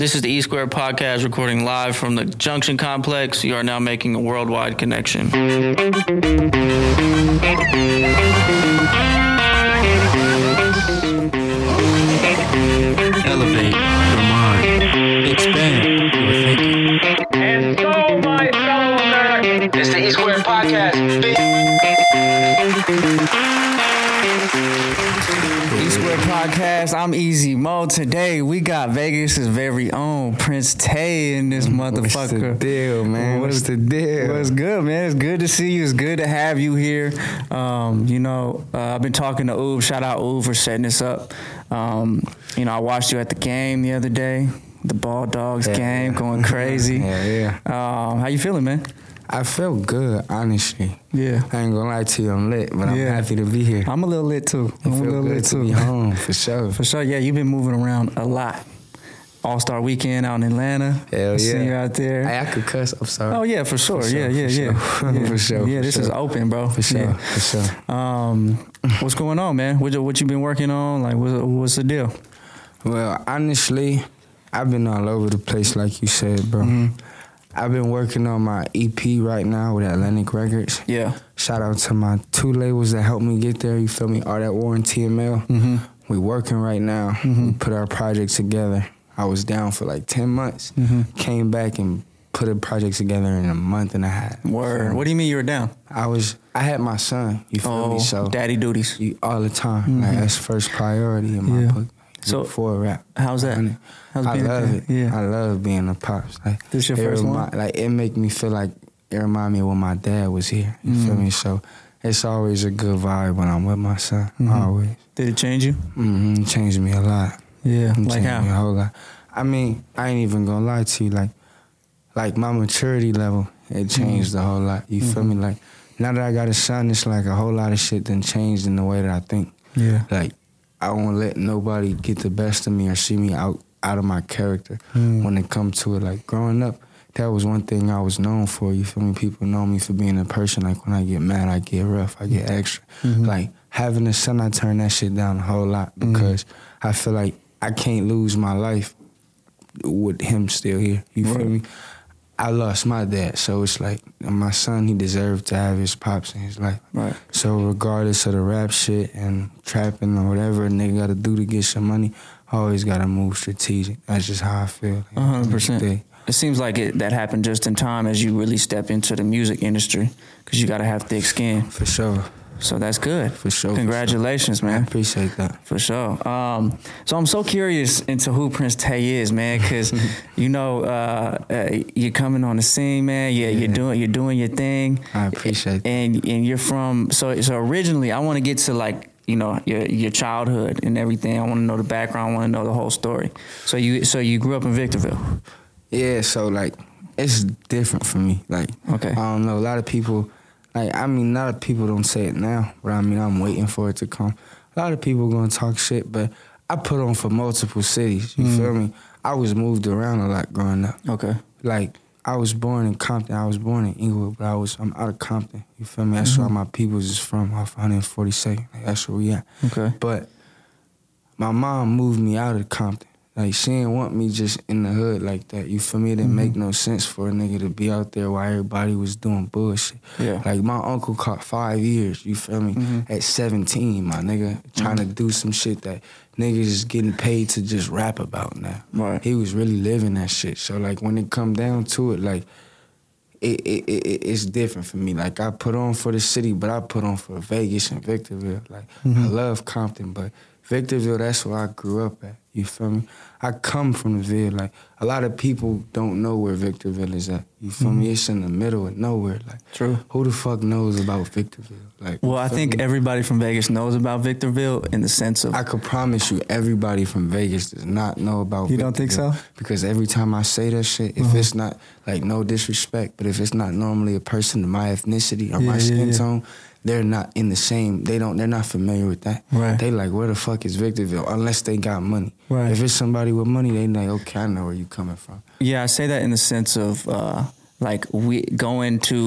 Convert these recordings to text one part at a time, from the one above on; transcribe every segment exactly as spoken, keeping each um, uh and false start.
This is the E Square Podcast, recording live from the Junction Complex. You are now making a worldwide connection. Elevate your mind. Expand your thinking. And so, my fellow Americans, It's the E Square Podcast. E Square Podcast. I'm Easy Mo. Today we got Vegas' very own Prince Tay in this motherfucker. What's the deal, man? What What's is- the deal? Well, it's good, man. It's good to see you. It's good to have you here. Um, you know, uh, I've been talking to Oob. Shout out Oob for setting this up. Um, you know, I watched you at the game the other day, the Ball Dogs Yeah. game, going crazy. Yeah, yeah. Um, how you feeling, man? I felt good, honestly. Yeah. I ain't gonna lie to you, I'm lit, but I'm Yeah. happy to be here. I'm a little lit too. It I'm a feel little good lit to too. be home, for sure. For sure, yeah. You've been moving around a lot. All-Star Weekend out in Atlanta. Hell I see yeah. you out there. Hey, I could cuss, I'm sorry. Oh yeah, for sure. For sure, yeah, yeah, for yeah. sure. yeah. For sure, Yeah, for this sure. is open, bro. For sure, Yeah. for sure. Um, what's going on, man? What you, what you been working on? Like, what, what's the deal? Well, honestly, I've been all over the place, like you said, bro. Mm-hmm. I've been working on my E P right now with Atlantic Records. Yeah. Shout out to my two labels that helped me get there, you feel me? All That War and T M L. Mm-hmm. We working right now. Mhm. We put our project together. I was down for like ten months. Mhm. Came back and put a project together in a month and a half. Word. What do you mean you were down? I was, I had my son, you feel Oh, me? So daddy duties. you, all the time. Mhm. Like that's first priority in my Yeah. book. So- For rap. How's that? Honey. How's I being a love dad? it. Yeah. I love being a pops. Like This your it first remi- one? Like it make me feel like it remind me of when my dad was here. You feel Mm. me? So it's always a good vibe when I'm with my son. Mhm. Always. Did it change you? Mm-hmm. It changed me a lot. Yeah. It Like changed me a how? whole lot. I mean, I ain't even gonna lie to you. Like, like my maturity level, it changed a whole lot. You feel me? Like now that I got a son, it's like a whole lot of shit done changed in the way that I think. Yeah. Like I won't let nobody get the best of me or see me out out of my character Mm. when it comes to it. Like growing up, that was one thing I was known for. You feel me? People know me for being a person. Like when I get mad, I get rough, I get extra. Mhm. Like having a son, I turn that shit down a whole lot because I feel like I can't lose my life with him still here. You feel Right. me? I lost my dad, so it's like my son, he deserved to have his pops in his life. Right. So regardless of the rap shit and trapping or whatever a nigga gotta do to get some money, I always gotta move strategic. That's just how I feel. A hundred percent. Day. It seems like it, that happened just in time as you really step into the music industry because you got to have thick skin. For sure. So that's good. For sure. Congratulations, I man. appreciate that. For sure. Um, so I'm so curious into who Prince Tay is, man, because you know uh, uh, you're coming on the scene, man. Yeah, you're Yeah. doing you're doing your thing. I appreciate that. And and you're from so so originally I want to get to like you know your your childhood and everything. I want to know the background. I want to know the whole story. So you so you grew up in Victorville. Yeah, so like it's different for me. Like Okay. I don't know. A lot of people like I mean a lot of people don't say it now, but I mean I'm waiting for it to come. A lot of people gonna talk shit, but I put on for multiple cities. You Mm. feel me? I was moved around a lot growing up. Okay. Like I was born in Compton. I was born in Inglewood, but I was I'm out of Compton. You feel me? That's where my peoples is from, off one forty-second. Like, that's where we at. Okay. But my mom moved me out of Compton. Like she didn't want me just in the hood like that. You feel me? It didn't make no sense for a nigga to be out there while everybody was doing bullshit. Yeah. Like my uncle caught five years. You feel me? Mhm. At seventeen, my nigga, trying to do some shit that niggas is getting paid to just rap about now. Right. He was really living that shit. So like when it come down to it, like it, it, it it's different for me. Like I put on for the city, but I put on for Vegas and Victorville. Like I love Compton, but Victorville, that's where I grew up at. You feel me? I come from the Ville. Like a lot of people don't know where Victorville is at. You feel me? It's in the middle of nowhere. Like True. who the fuck knows about Victorville? Like Well, you I feel think me? everybody from Vegas knows about Victorville in the sense of I could promise you everybody from Vegas does not know about You don't think Victorville. so? Because every time I say that shit, if Uh-huh. it's not, like, no disrespect, but if it's not normally a person of my ethnicity or Yeah, my yeah, skin yeah. tone, they're not in the same, they don't, they're not familiar with that. Right. They like, where the fuck is Victorville? Unless they got money. Right. If it's somebody with money, they like, okay, I know where you coming from. Yeah, I say that in the sense of uh, like we going to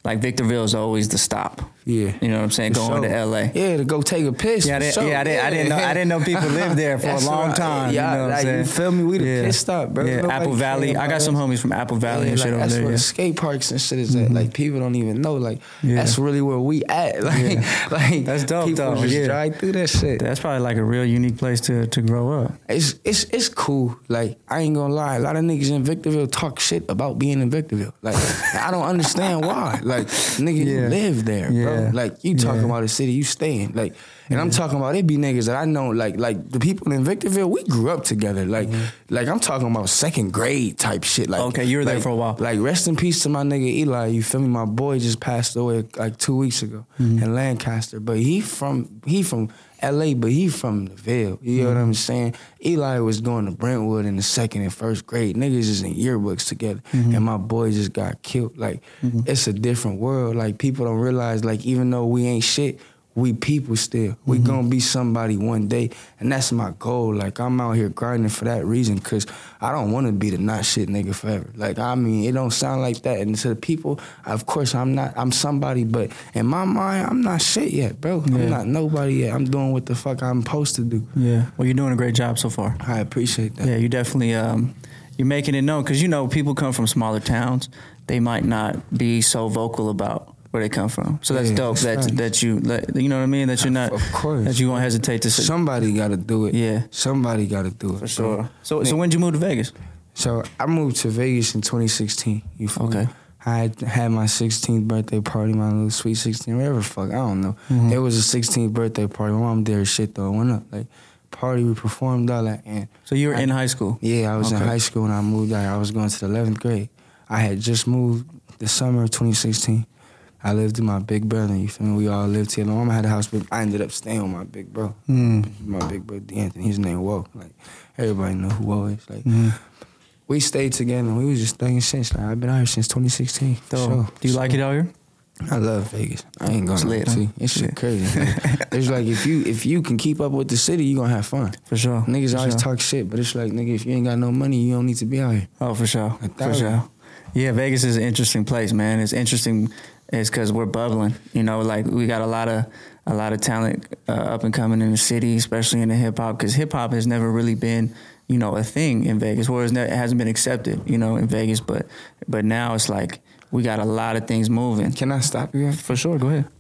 like Victorville is always the stop. Yeah. You know what I'm saying? For Going sure. to L A. Yeah, to go take a piss. Yeah, I for didn't, sure. yeah, I didn't, I didn't know. I didn't know people lived there for a That's long right. time. Yeah, you know what like, I'm saying? you feel me? We the yeah. piss stop, bro. Yeah, Nobody Apple Valley. care I got about some us. homies from Apple Valley Yeah, and like, shit over that's there. where Yeah. the skate parks and shit is at. Mhm. Like people don't even know. Like Yeah. that's really where we at. Like, Yeah. like That's dope, people though. just Yeah. drive through that shit. That's probably like a real unique place to to grow up. It's it's it's cool. Like I ain't gonna lie, a lot of niggas in Victorville talk shit about being in Victorville. Like I don't understand why. Like nigga, Yeah. you live there, bro. Yeah. Like you talking Yeah. about a city you stay in. Like, and I'm talking about it be niggas that I know. Like like the people in Victorville, we grew up together. Like like I'm talking about second grade type shit. Like Okay, you were there like- for a while. Like rest in peace to my nigga Eli. You feel me? My boy just passed away like two weeks ago Mm-hmm. in Lancaster. But he from he from L A, but he from the Ville. You know what Mm-hmm. I'm saying? Eli was going to Brentwood in the second and first grade. Niggas is in yearbooks together. Mm-hmm. And my boy just got killed. Like, it's a different world. Like, people don't realize, like, even though we ain't shit, we people still. We Mm-hmm. gonna be somebody one day. And that's my goal. Like, I'm out here grinding for that reason, because I don't want to be the not shit nigga forever. Like, I mean, it don't sound like that. And to the people, of course, I'm not, I'm somebody, but in my mind, I'm not shit yet, bro. Yeah. I'm not nobody yet. I'm doing what the fuck I'm supposed to do. Yeah. Well, you're doing a great job so far. I appreciate that. Yeah, you definitely um, you're making it known because you know people come from smaller towns. They might not be so vocal about where they come from. So that's Yeah, dope. that's That right. that you that, you know what I mean. That you're not. Of course. That you won't hesitate to say. Somebody got to do it. Yeah. Somebody got to do it. For sure. So so when did you move to Vegas? So I moved to Vegas in twenty sixteen. You feel Okay. me? I had, had my sixteenth birthday party, my little sweet sixteen, whatever the fuck, I don't know. Mhm. It was a sixteenth birthday party. My mom did her shit though. Went up like party, we performed all that, and So you were I- in high school. yeah, I was in Okay. high school when I moved out. I was going to the eleventh grade. I had just moved the summer of twenty sixteen. I lived with my big brother. You feel me? We all lived here. My mom had a house, but I ended up staying with my big bro. Mm. My big bro, D'Anthony. His name Wo. Like everybody know who Wo is. Like. Mhm. We stayed together and we was just thugging since. Like, I've been out here since twenty sixteen. For So sure. do you like it out here? I love Vegas. I ain't gonna It's lit, lie to huh? you. It's shit Yeah. crazy. Like, it's like if you if you can keep up with the city, you gonna have fun. For sure. Niggas For always sure. talk shit, but it's like, nigga, if you ain't got no money, you don't need to be out here. Oh, for sure. A For thousand. sure. Yeah, Vegas is an interesting place, man. It's interesting. It's because we're bubbling. You know, like we got a lot of a lot of talent uh, up and coming in the city, especially in the hip hop. Because hip hop has never really been, you know, a thing in Vegas. Whereas it hasn't been accepted, you know, in Vegas. But but now it's like we got a lot of things moving. Can I stop you? For sure, go ahead.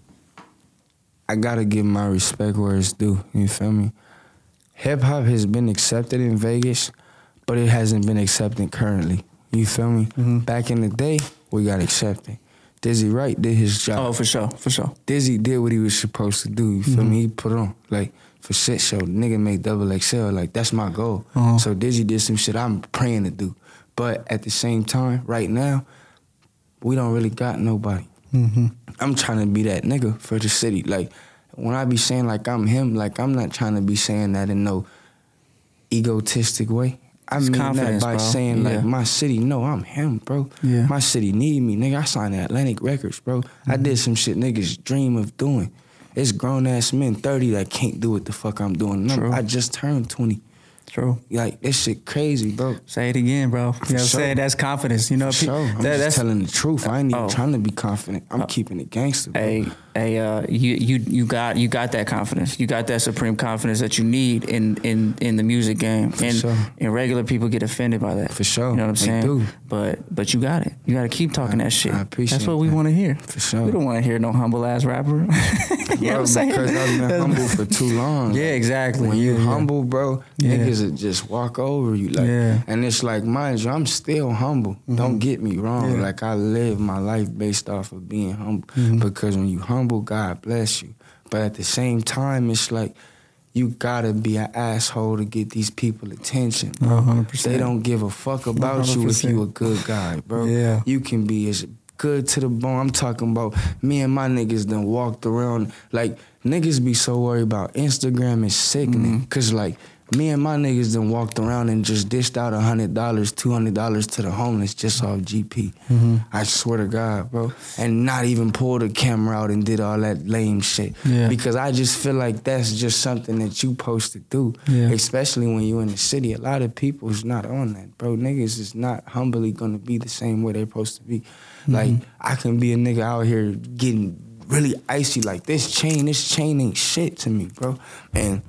I gotta give my respect where it's due. You feel me? Hip hop has been accepted in Vegas, but it hasn't been accepted currently. You feel me? Mhm. Back in the day, we got accepted. Dizzy Wright did his job. Oh, for sure, for sure. Dizzy did what he was supposed to do. You feel me? He put on like for shit show. Nigga made double X L. Like that's my goal. Uh-huh. So Dizzy did some shit I'm praying to do. But at the same time, right now, we don't really got nobody. Mm-hmm. I'm trying to be that nigga for the city. Like when I be saying like I'm him, like I'm not trying to be saying that in no egotistic way. I It's mean that confidence, by bro. saying like Yeah. my city, no, I'm him, bro. Yeah. My city need me, nigga. I signed to Atlantic Records, bro. I did some shit niggas dream of doing. It's grown ass men thirty that can't do what the fuck I'm doing. And I'm- True. I just turned twenty. True. Like this shit crazy, bro. Say it again, bro. You know what I'm sure. saying? That's confidence. You know, For sure. I'm that- just that's telling the truth. I ain't even Oh. trying to be confident. I'm keeping it gangster, bro. Hey, hey, uh, you you you got you got that confidence. You got that supreme confidence that you need in in, in the music game. and sure. and regular people get offended by that. For sure. You know what I'm They saying? do. But but you got it. You got to keep talking I- that shit. I appreciate That's what we that. want to hear. For sure. We don't want to hear no humble ass rapper. you know what Bro, I'm saying? because I've been That's- humble for too long. Yeah, Like, exactly. When you Yeah, yeah. humble, bro, Yeah. niggas will just walk over you. Like, Yeah. and it's like, mind you, I'm still humble. Don't get me wrong. Yeah. Like I live my life based off of being humble. Mhm. Because when you humble, God bless you. But at the same time, it's like you gotta be an asshole to get these people attention, bro. one hundred percent. They don't give a fuck about you if you a good guy, bro. Yeah. You can be as good to the bone. I'm talking about me and my niggas done walked around. Like, niggas be so worried about Instagram is sickening. Mhm. Cause like, Me and my niggas done walked around and just dished out one hundred dollars, two hundred dollars to the homeless just off G P. Mm-hmm. I swear to God, bro. And not even pulled a camera out and did all that lame shit. Yeah. Because I just feel like that's just something that you supposed to do. Yeah. Especially when you in the city. A lot of people is not on that, bro. Niggas is not humbly gonna be the same way they're supposed to be. Mm-hmm. Like, I can be a nigga out here getting really icy like this chain, this chain ain't shit to me, bro. And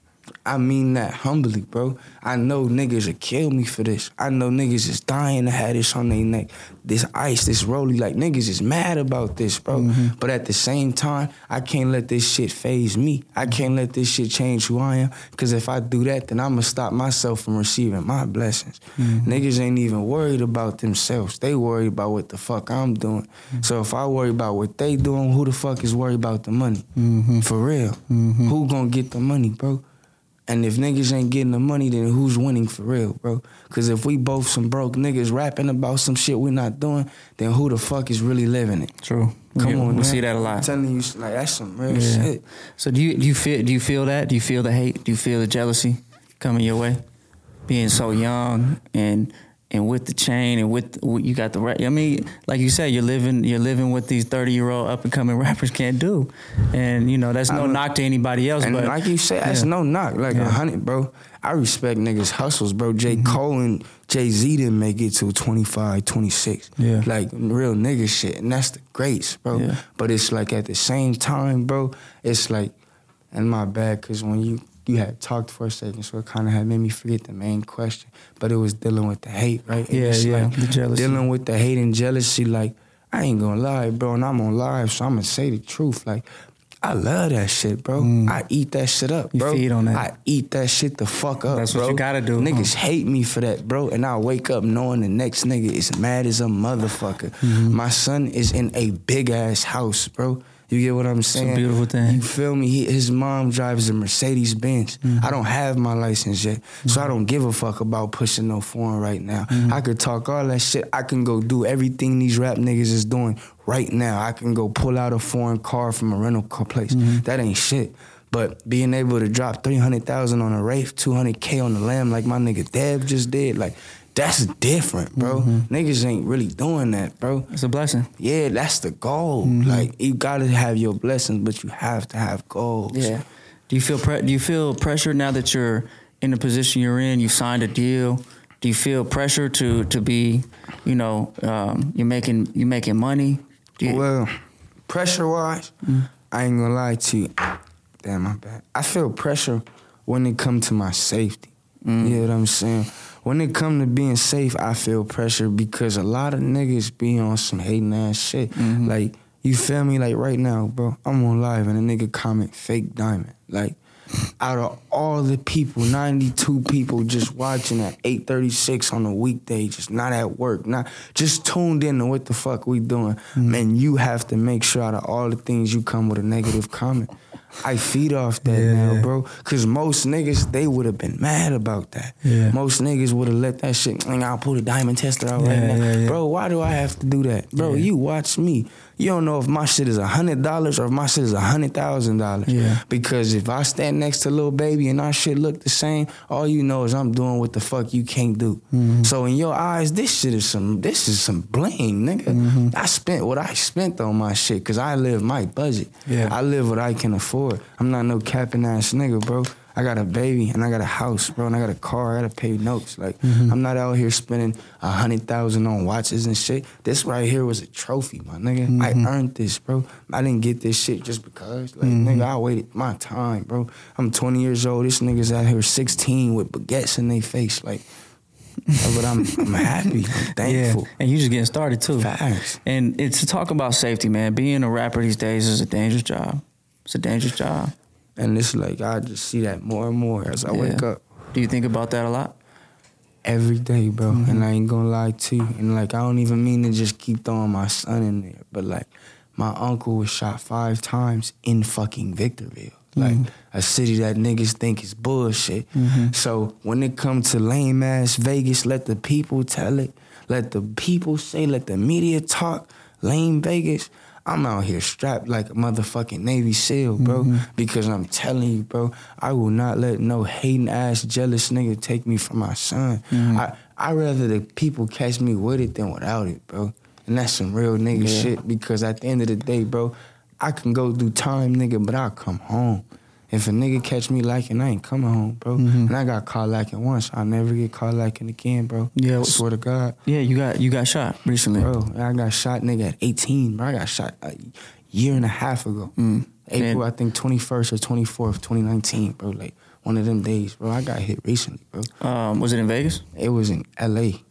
I mean that humbly, bro. I know niggas will kill me for this. I know niggas is dying to have this on their neck. This ice, this rollie, like niggas is mad about this, bro. Mm-hmm. But at the same time, I can't let this shit phase me. I can't let this shit change who I am. Cause if I do that, then I'ma stop myself from receiving my blessings. Mm-hmm. Niggas ain't even worried about themselves. They worried about what the fuck I'm doing. Mm-hmm. So if I worry about what they doing, who the fuck is worried about the money? Mm-hmm. For real. Mm-hmm. Who gonna get the money, bro? And if niggas ain't getting the money, then who's winning for real, bro? Because if we both some broke niggas rapping about some shit we not doing, then who the fuck is really living it? True. Come we, on, we man. see that a lot. I'm telling you, like, that's some real yeah. shit. So do you do you feel do you feel that? Do you feel the hate? Do you feel the jealousy coming your way? Being so young and and with the chain and with you got the rap. I mean, like you said, you're living you're living what these thirty year old up and coming rappers can't do, and you know that's no knock to anybody else. And but like you said, that's yeah. no knock. Like a yeah. hundred, bro. I respect niggas hustles, bro. J. Mm-hmm. Cole and Jay-Z didn't make it till twenty-five, twenty-six. Yeah. Like real nigga shit, and that's the greats, bro. Yeah. But it's like at the same time, bro. It's like, and my bad, cause when you. You had talked for a second, so it kind of had made me forget the main question. But it was dealing with the hate, right? Yeah, it's yeah, like the jealousy. Dealing with the hate and jealousy, like, I ain't gonna lie, bro, and I'm on live, so I'm gonna say the truth. Like, I love that shit, bro. Mm. I eat that shit up, bro. You feed on that. I eat that shit the fuck up, That's bro. what you gotta do. Niggas huh? hate me for that, bro, and I wake up knowing the next nigga is mad as a motherfucker. Mm-hmm. My son is in a big-ass house, bro. You get what I'm saying? It's a beautiful thing. You feel me? He, his mom drives a Mercedes Benz. Mm-hmm. I don't have my license yet, mm-hmm. so I don't give a fuck about pushing no foreign right now. Mm-hmm. I could talk all that shit. I can go do everything these rap niggas is doing right now. I can go pull out a foreign car from a rental car place. Mm-hmm. That ain't shit. But being able to drop three hundred thousand dollars on a Wraith, two hundred K on the Lamb like my nigga Dev just did, like, that's different, bro. Mm-hmm. Niggas ain't really doing that, bro. It's a blessing. Yeah, that's the goal. Mm-hmm. Like, you gotta have your blessings, but you have to have goals. Yeah. Do you feel pre- do you feel pressure now that you're in the position you're in? You signed a deal. Do you feel pressure to to be, you know, um, you're making you making money? Do you- well, pressure wise, mm-hmm. I ain't gonna lie to you. Damn, my bad. I feel pressure when it come to my safety. Mm-hmm. You know what I'm saying? When it come to being safe, I feel pressure because a lot of niggas be on some hating ass shit. Mm-hmm. Like, you feel me? Like, right now, bro, I'm on live and a nigga comment fake diamond. Like, out of all the people, ninety-two people just watching at eight thirty-six on a weekday, just not at work, not just tuned in to what the fuck we doing. Mm-hmm. Man, you have to make sure out of all the things you come with a negative comment. I feed off that yeah, now, yeah. bro. Cause most niggas, they would have been mad about that. Yeah. Most niggas would have let that shit, I'll pull the diamond tester out yeah, right now. Yeah, yeah. Bro, why do I have to do that? Bro, yeah. you watch me. You don't know if my shit is one hundred dollars or if my shit is one hundred thousand dollars. Yeah. Because if I stand next to Lil Baby and our shit look the same, all you know is I'm doing what the fuck you can't do. Mm-hmm. So in your eyes, this shit is some, this is some bling, nigga. Mm-hmm. I spent what I spent on my shit because I live my budget. Yeah. I live what I can afford. I'm not no capping ass nigga, bro. I got a baby and I got a house, bro, and I got a car. I gotta pay notes. Like, mm-hmm. I'm not out here spending a hundred thousand on watches and shit. This right here was a trophy, my nigga. Mm-hmm. I earned this, bro. I didn't get this shit just because. Like, mm-hmm. nigga, I waited my time, bro. I'm twenty years old. This nigga's out here sixteen with baguettes in their face, like. But I'm, I'm happy. I'm thankful. Yeah, and you just getting started too. Facts. And it's to talk about safety, man. Being a rapper these days is a dangerous job. It's a dangerous job. And it's like, I just see that more and more as I yeah. wake up. Do you think about that a lot? Every day, bro. Mm-hmm. And I ain't gonna lie to you. And like, I don't even mean to just keep throwing my son in there. But like, my uncle was shot five times in fucking Victorville. Mm-hmm. Like, a city that niggas think is bullshit. Mm-hmm. So when it comes to lame ass Vegas, let the people tell it. Let the people say, let the media talk. Lame Vegas. I'm out here strapped like a motherfucking Navy SEAL, bro. Mm-hmm. Because I'm telling you, bro, I will not let no hating ass, jealous nigga take me from my son. Mm-hmm. I I rather the people catch me with it than without it, bro. And that's some real nigga yeah. shit. Because at the end of the day, bro, I can go do time, nigga, but I'll come home. If a nigga catch me lacking, I ain't coming home, bro. Mm-hmm. And I got caught lacking once. I'll never get caught lacking again, bro. Yeah, I swear to God. Yeah, you got you got shot recently. Bro, I got shot, nigga, at eighteen, bro. I got shot a year and a half ago. Mm. April, and I think, twenty-first or twenty-fourth, twenty nineteen, bro. Like, one of them days, bro. I got hit recently, bro. Um, was it in Vegas? It was in L A.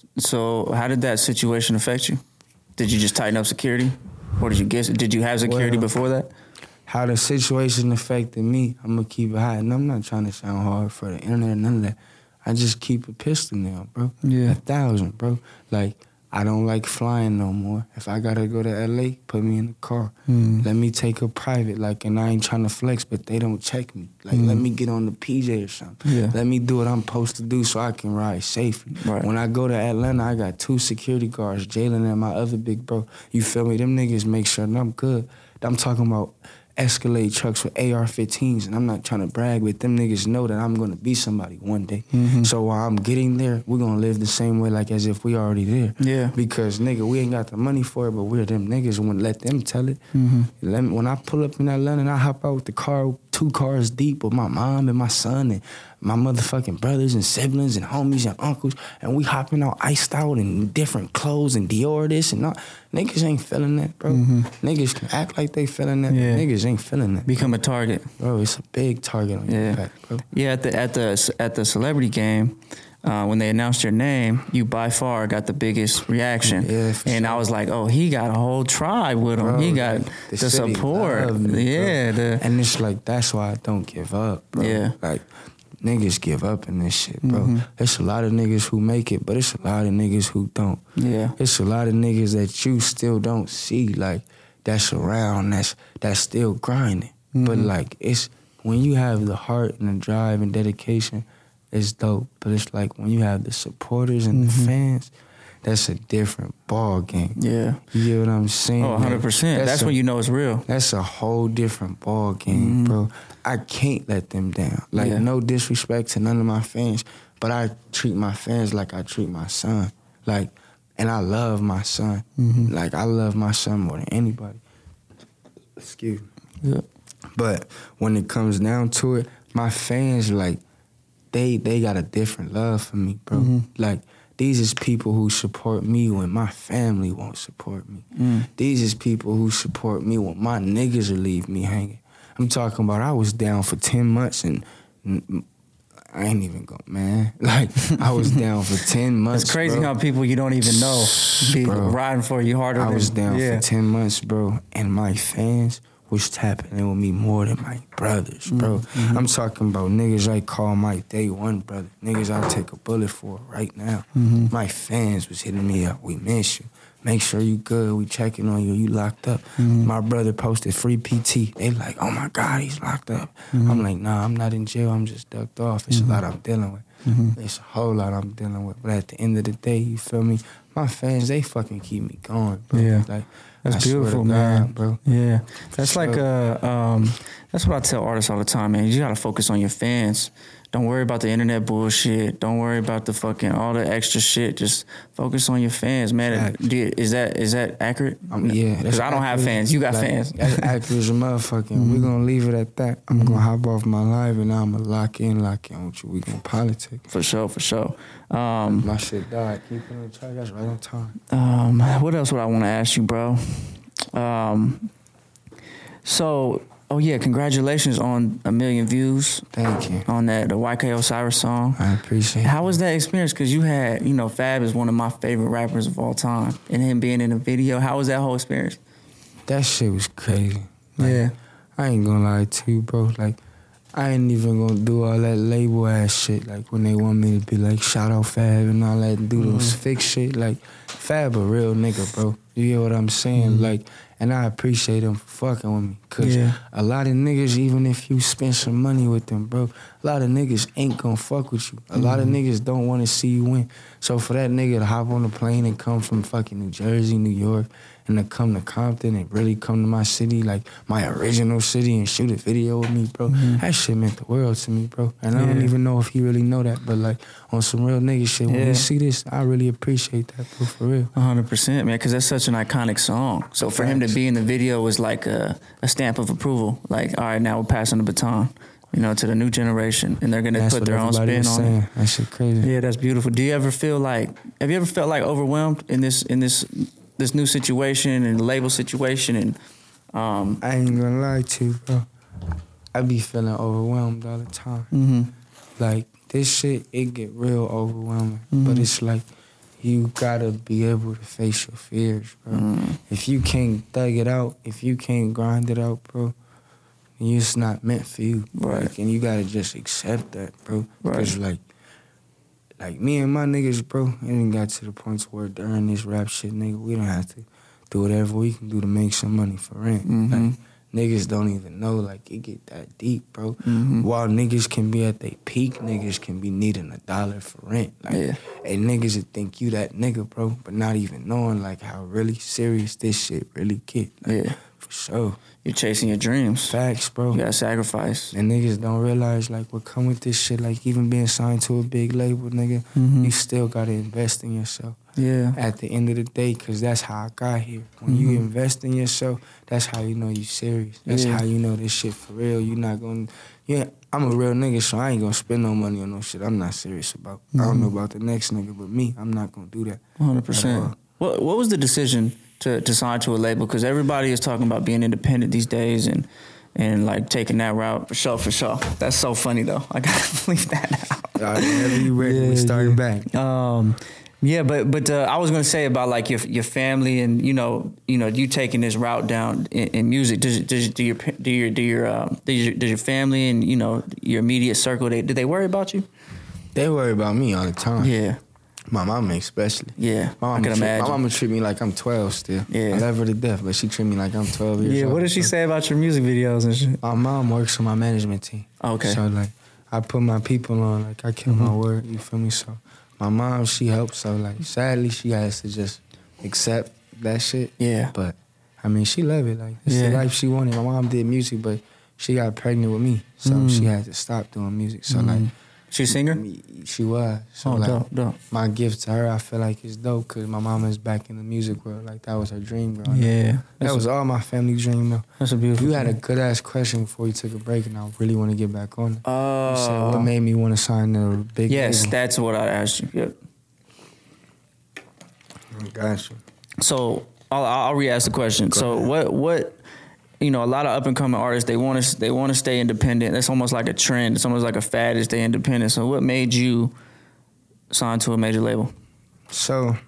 So how did that situation affect you? Did you just tighten up security? Or did you guess? Did you have security well, before that? How the situation affected me, I'm going to keep it high. And I'm not trying to sound hard for the internet or none of that. I just keep a pistol now, bro. Yeah. A thousand, bro. Like, I don't like flying no more. If I got to go to L A, put me in the car. Mm. Let me take a private, like, and I ain't trying to flex, but they don't check me. Like, mm. let me get on the P J or something. Yeah. Let me do what I'm supposed to do so I can ride safely. Right. When I go to Atlanta, I got two security guards, Jalen and my other big bro. You feel me? Them niggas make sure that I'm good. I'm talking about Escalade trucks with A R fifteens, and I'm not trying to brag, but them niggas know that I'm going to be somebody one day. Mm-hmm. So while I'm getting there, we're going to live the same way like as if we already there. Yeah. Because, nigga, we ain't got the money for it, but we're them niggas and let them tell it. Mm-hmm. Let me, when I pull up in Atlanta and I hop out with the car, two cars deep with my mom and my son and my motherfucking brothers and siblings and homies and uncles, and we hopping out iced out in different clothes and Dior this and that. Niggas ain't feeling that, bro. Mm-hmm. Niggas can act like they feeling that, yeah. but niggas ain't feeling that. Become a target. Bro, it's a big target on yeah. your back, bro. Yeah, at the at the at the celebrity game, uh, when they announced your name, you by far got the biggest reaction. Yeah, and sure. I was like, oh, he got a whole tribe with him. Bro, he got like, the, the support. Me, yeah. The, and it's like, that's why I don't give up, bro. Yeah. Like, niggas give up in this shit, bro. Mm-hmm. It's a lot of niggas who make it, but it's a lot of niggas who don't. Yeah. It's a lot of niggas that you still don't see, like, that's around, that's that's still grinding. Mm-hmm. But, like, it's when you have the heart and the drive and dedication, it's dope. But it's like when you have the supporters and mm-hmm. the fans, that's a different ball game. Yeah. You get what I'm saying? Oh, one hundred percent. That's, that's a, when you know it's real. That's a whole different ball game, mm-hmm. bro. I can't let them down. Like, yeah. no disrespect to none of my fans, but I treat my fans like I treat my son. Like, and I love my son. Mm-hmm. Like, I love my son more than anybody. Excuse me. Yeah. But when it comes down to it, my fans, like, they they got a different love for me, bro. Mm-hmm. Like, these is people who support me when my family won't support me. Mm. These is people who support me when my niggas will leave me hanging. I'm talking about I was down for ten months and I ain't even go, man. Like, I was down for ten months, It's crazy bro. how people you don't even know be bro, riding for you harder I than... I was down yeah. for ten months, bro, and my fans was tapping in with me more than my brothers, bro. Mm-hmm. I'm talking about niggas I call my day one brother. Niggas I take a bullet for right now. Mm-hmm. My fans was hitting me up. We miss you. Make sure you good. We checking on you. You locked up. Mm-hmm. My brother posted free P T. They like, oh my God, he's locked up. Mm-hmm. I'm like, nah, I'm not in jail. I'm just ducked off. It's mm-hmm. a lot I'm dealing with. Mm-hmm. It's a whole lot I'm dealing with. But at the end of the day, you feel me? My fans, they fucking keep me going, bro. Yeah. Like, that's I beautiful, man, God, bro. Yeah, that's For like sure. a. Um, that's what I tell artists all the time, man. You gotta focus on your fans. Don't worry about the internet bullshit. Don't worry about the fucking all the extra shit. Just focus on your fans, man. Is that is that accurate? Um, yeah, because I don't have fans. You got like, fans. That's accurate as a motherfucking. Mm-hmm. We're gonna leave it at that. I'm mm-hmm. gonna hop off my live and I'm gonna lock in, lock in with you. We gonna politic. For sure, for sure. Um, my shit died. Keep it on track. That's right on time. Um, what else would I want to ask you, bro? Um, so. Oh, yeah, congratulations on a million views. Thank you. On that, the Y K Osiris song. I appreciate it. How was that experience? Because you had, you know, Fab is one of my favorite rappers of all time. And him being in a video, how was that whole experience? That shit was crazy. Like, yeah. I ain't gonna lie to you, bro. Like, I ain't even gonna do all that label ass shit. Like, when they want me to be like, shout out Fab and all that, and do mm-hmm. those fake shit. Like, Fab a real nigga, bro. You get what I'm saying? Mm-hmm. Like, and I appreciate him for fucking with me. Cause yeah. a lot of niggas, even if you spend some money with them, bro, a lot of niggas ain't gonna fuck with you. A mm-hmm. lot of niggas don't want to see you win. So for that nigga to hop on a plane and come from fucking New Jersey, New York, and to come to Compton and really come to my city, like my original city, and shoot a video with me, bro, mm-hmm. that shit meant the world to me, bro. And yeah. I don't even know if he really know that, but like on some real nigga shit, when yeah. he see this, I really appreciate that, bro, for real. one hundred percent, man, because that's such an iconic song. So for Thanks. him to be in the video was like a, a stamp of approval. Like, all right, now we're passing the baton, you know, to the new generation, and they're gonna that's put their own spin on saying. it. That shit crazy. Yeah, that's beautiful. Do you ever feel like, have you ever felt like overwhelmed in this in this this new situation and label situation? And um, I ain't gonna lie to you, bro. I be feeling overwhelmed all the time. Mm-hmm. Like this shit, it get real overwhelming. Mm-hmm. But it's like you gotta be able to face your fears, bro. Mm-hmm. If you can't thug it out, if you can't grind it out, bro, it's not meant for you. Right. Like, and you gotta just accept that, bro. Right. Cause like, like me and my niggas, bro, it done got to the point where during this rap shit, nigga, we don't have to do whatever we can do to make some money for rent. Mm-hmm. Like, niggas don't even know, like, it get that deep, bro. Mm-hmm. While niggas can be at their peak, niggas can be needing a dollar for rent. Like, yeah. and niggas would think you that nigga, bro, but not even knowing, like, how really serious this shit really get. Like, yeah. For sure. You're chasing your dreams. Facts, bro. You gotta sacrifice. And niggas don't realize, like, what come with this shit, like, even being signed to a big label, nigga, mm-hmm. you still gotta invest in yourself. Yeah. At the end of the day, because that's how I got here. When mm-hmm. you invest in yourself, that's how you know you serious. That's yeah. how you know this shit for real. You not gonna, yeah, I'm a real nigga, so I ain't gonna spend no money on no shit I'm not serious about. Mm-hmm. I don't know about the next nigga, but me, I'm not gonna do that. one hundred percent. What, what was the decision to, to sign to a label? Because everybody is talking about being independent these days and and like taking that route for sure, for sure. That's so funny though. I gotta leave that out. All right, whenever you ready, yeah, we starting yeah. back. Um, yeah, but but uh, I was gonna say about like your your family and you know you know you taking this route down in, in music. Does, does do your do your do your um, does your does your family and you know your immediate circle they do they worry about you? They worry about me all the time. Yeah. My mama especially. Yeah, my I can treat, imagine. My mama treat me like I'm twelve still. Yeah. I love her to death, but she treat me like I'm twelve years yeah, old. What does she say about your music videos and shit? My mom works on my management team. Okay. So, like, I put my people on, like, I keep mm-hmm. my word, you feel me? So, my mom, she helps, so, like, sadly, she has to just accept that shit. Yeah. But, I mean, she love it. Like, it's yeah. the life she wanted. My mom did music, but she got pregnant with me, so mm. she had to stop doing music. So, mm. like... She a singer? She was. So, oh, like, dope, dope. My gift to her, I feel like it's dope because my mama's back in the music world. Like, that was her dream growing yeah, up. That was a, all my family dream, though. That's a beautiful You had thing. a good-ass question before you took a break, and I really want to get back on it. Oh. You said, what made me want to sign to a big Yes, label? that's what I asked you. Yep. Got you. So, I'll, I'll re-ask the question. Go so, ahead. what what... You know, a lot of up and coming artists, they want to they want to stay independent. That's almost like a trend. It's almost like a fad to stay independent. So, what made you sign to a major label? So,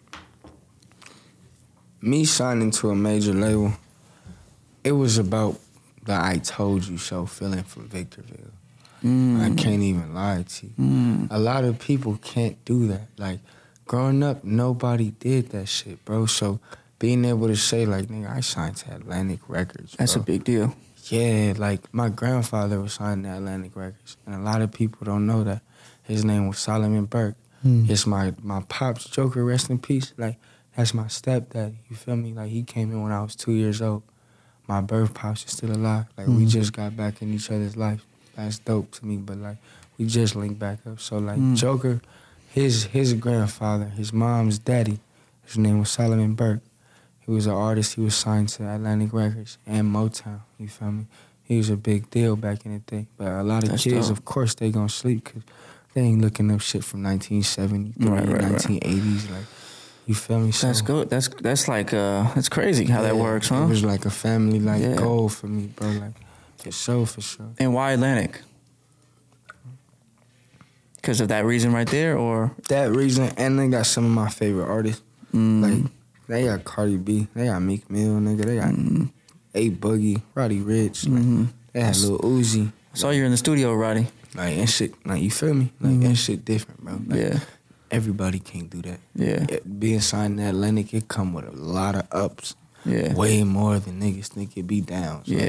me signing to a major label, it was about the "I told you so" feeling from Victorville. Mm. I can't even lie to you. Mm. A lot of people can't do that. Like, growing up, nobody did that shit, bro. So. Being able to say, like, nigga, I signed to Atlantic Records, bro. That's a big deal. Yeah, like, my grandfather was signed to Atlantic Records, and a lot of people don't know that. His name was Solomon Burke. Mm. It's my, my pops, Joker, rest in peace. Like, that's my stepdaddy, you feel me? Like, he came in when I was two years old. My birth pops is still alive. Like, mm. we just got back in each other's life. That's dope to me, but, like, we just linked back up. So, like, mm. Joker, his his grandfather, his mom's daddy, his name was Solomon Burke. He was an artist. He was signed to Atlantic Records and Motown. You feel me? He was a big deal back in the day. But a lot of That's kids, dope. of course, they gonna sleep because they ain't looking up shit from nineteen seventy-three, right, right, nineteen eighties. Right. Like, you feel me? So, that's good. That's that's like uh, that's crazy how yeah, that works, huh? It was like a family like yeah. goal for me, bro. Like, for sure, for sure. And why Atlantic? Because of that reason right there, or that reason, and they got some of my favorite artists, mm. like. They got Cardi B. They got Meek Mill, nigga. They got mm-hmm. A Boogie, Roddy Ricch. Mm-hmm. Like, they had Lil Uzi. I saw you in the studio, Roddy. Like, and shit, like, you feel me? Like, mm-hmm. and shit different, bro. Like, yeah. Everybody can't do that. Yeah. It, being signed to Atlantic, it come with a lot of ups. Yeah. Way more than niggas think it be down. So, yeah. like,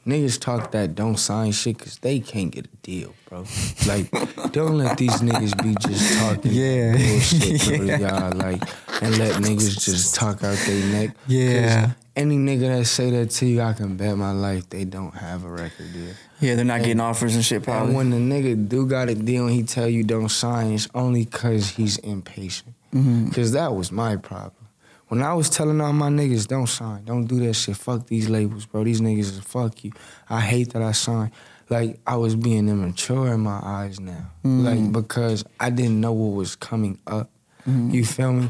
niggas talk that don't sign shit because they can't get a deal, bro. Like, don't let these niggas be just talking Yeah. bullshit, bro, Yeah. y'all. Like, and let niggas just talk out their neck. Yeah. 'Cause any nigga that say that to you, I can bet my life they don't have a record deal. Yeah, they're not And- getting offers and shit probably. And when the nigga do got a deal and he tell you don't sign, it's only cause he's impatient. Mhm. Cause that was my problem. When I was telling all my niggas, don't sign, don't do that shit, fuck these labels, bro. These niggas is fuck you. I hate that I signed. Like, I was being immature in my eyes now. Mm. Like, because I didn't know what was coming up. Mhm. You feel me?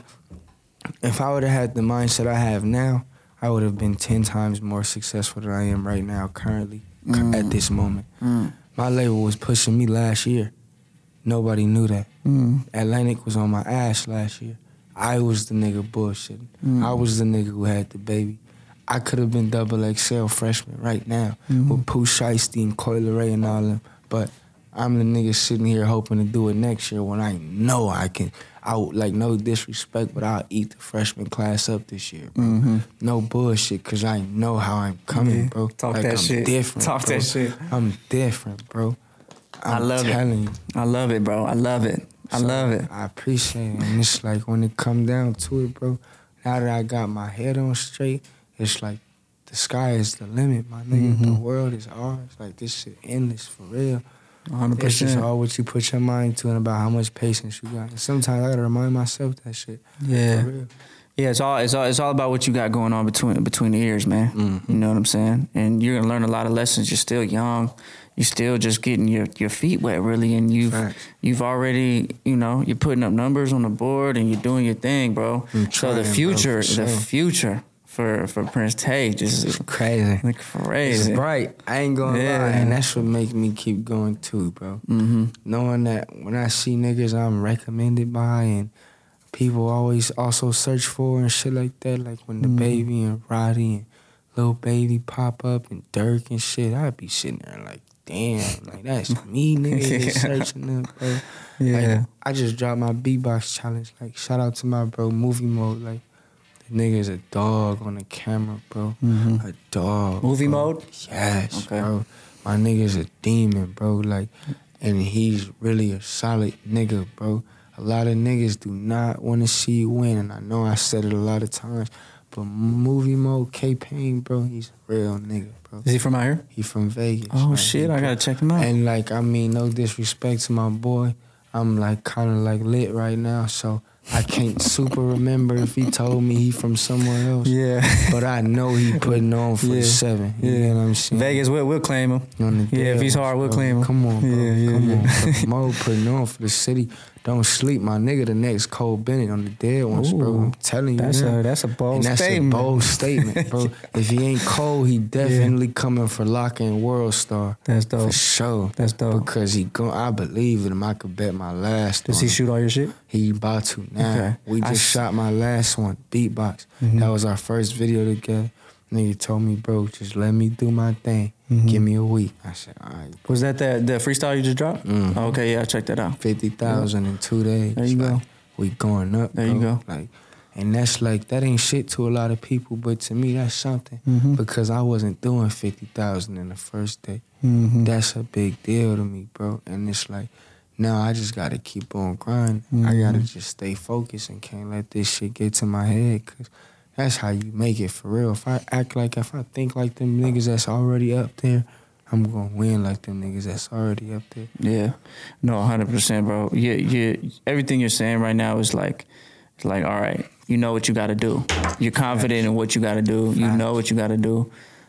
If I would have had the mindset I have now, I would have been ten times more successful than I am right now, currently, cu- Mm. at this moment. Mm. My label was pushing me last year. Nobody knew that. Mm. Atlantic was on my ass last year. I was the nigga bullshitting. Mm. I was the nigga who had the baby. I could have been double X L freshman right now Mhm. with Pooh Shiesty and Coyle Ray and all them. But I'm the nigga sitting here hoping to do it next year when I know I can. I would, like, no disrespect, but I'll eat the freshman class up this year, bro. Mhm. No bullshit, because I know how I'm coming, Yeah. bro. Talk like, that I'm shit. different, Talk bro. that shit. I'm different, bro. I'm I love it. telling you. I love it, bro. I love it. I So, love it. I appreciate it. And it's like when it come down to it, bro, now that I got my head on straight, it's like the sky is the limit, my nigga. The Mhm. world is ours. Like, this shit endless for real. one hundred It's just percent. all what you put your mind to and about how much patience you got. And sometimes I gotta remind myself that shit. Yeah. For real. Yeah, it's all it's all it's all about what you got going on between between the ears, man. Mhm. You know what I'm saying? And you're gonna learn a lot of lessons. You're still young. You're still just getting your, your feet wet, really, and you've Facts. you've already, you know, you're putting up numbers on the board and you're doing your thing, bro. I'm so the trying, future, bro, for the sure. future for for Prince Tay just is Crazy. like crazy. It's bright. I ain't gonna Yeah. lie. And that's what make me keep going too, bro. Mm-hmm. Knowing that when I see niggas I'm recommended by and people always also search for and shit like that, like when the Mhm. Baby and Roddy and Lil Baby pop up and Dirk and shit, I'd be sitting there like, damn, like that's me, nigga, Yeah. searching them, bro. Yeah. Like, I just dropped my beatbox challenge. Like, shout out to my bro, Movie Mode. Like, the nigga's a dog on the camera, bro. Mhm. A dog. Movie bro. Mode? Yes, Okay. bro. My nigga's a demon, bro. Like, and he's really a solid nigga, bro. A lot of niggas do not want to see you win, and I know I said it a lot of times, but Movie Mode, K-Pain, bro, he's a real nigga, bro. Is he from out here? He from Vegas. Oh like, shit, he I gotta check him out. and like, I mean, no disrespect to my boy, I'm like kind of like lit right now, so I can't super remember if he told me he from somewhere else. Yeah. But I know he putting on for Yeah. the seven. You Yeah. know what I'm saying? Vegas, we'll, we'll claim him. On the Yeah, if dead he's ones, hard, we'll bro. claim him. Come on, bro. Yeah, yeah, Come yeah. on, bro. Mo putting on for the city. Don't sleep, my nigga. The next Cole Bennett on the dead ones, bro. Ooh, I'm telling you, That's now. a that's a bold and that's statement. a bold statement, bro. If he ain't Cole, he definitely coming for locking World Star. That's For dope. sure. That's dope. Because he go, I believe in him. I could bet my last Does on he him. shoot all your shit? He about to now. Okay. We I just s- shot my last one, beatbox. Mhm. That was our first video together. Nigga told me, bro, just let me do my thing. Mhm. Give me a week. I said, all right. Was that the the freestyle you just dropped? Mhm. Okay, yeah, I checked that out. fifty thousand in two days. There you Like, go. We going up, There bro. you go. Like, and that's like, that ain't shit to a lot of people, but to me, that's something. Mhm. Because I wasn't doing fifty thousand in the first day. Mhm. That's a big deal to me, bro. And it's like, now I just gotta keep on grinding. I Mhm. gotta just stay focused and can't let this shit get to my head, cause that's how you make it for real. If I act like, if I think like them niggas that's already up there, I'm gonna win like them niggas that's already up there. Yeah, no, one hundred percent, bro. Yeah, yeah. Everything you're saying right now is like, it's like, all right, you know what you got to do. You're confident in what you got to do. You Facts. know what you got to do.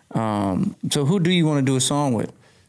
Um, so who do you want to do a song with?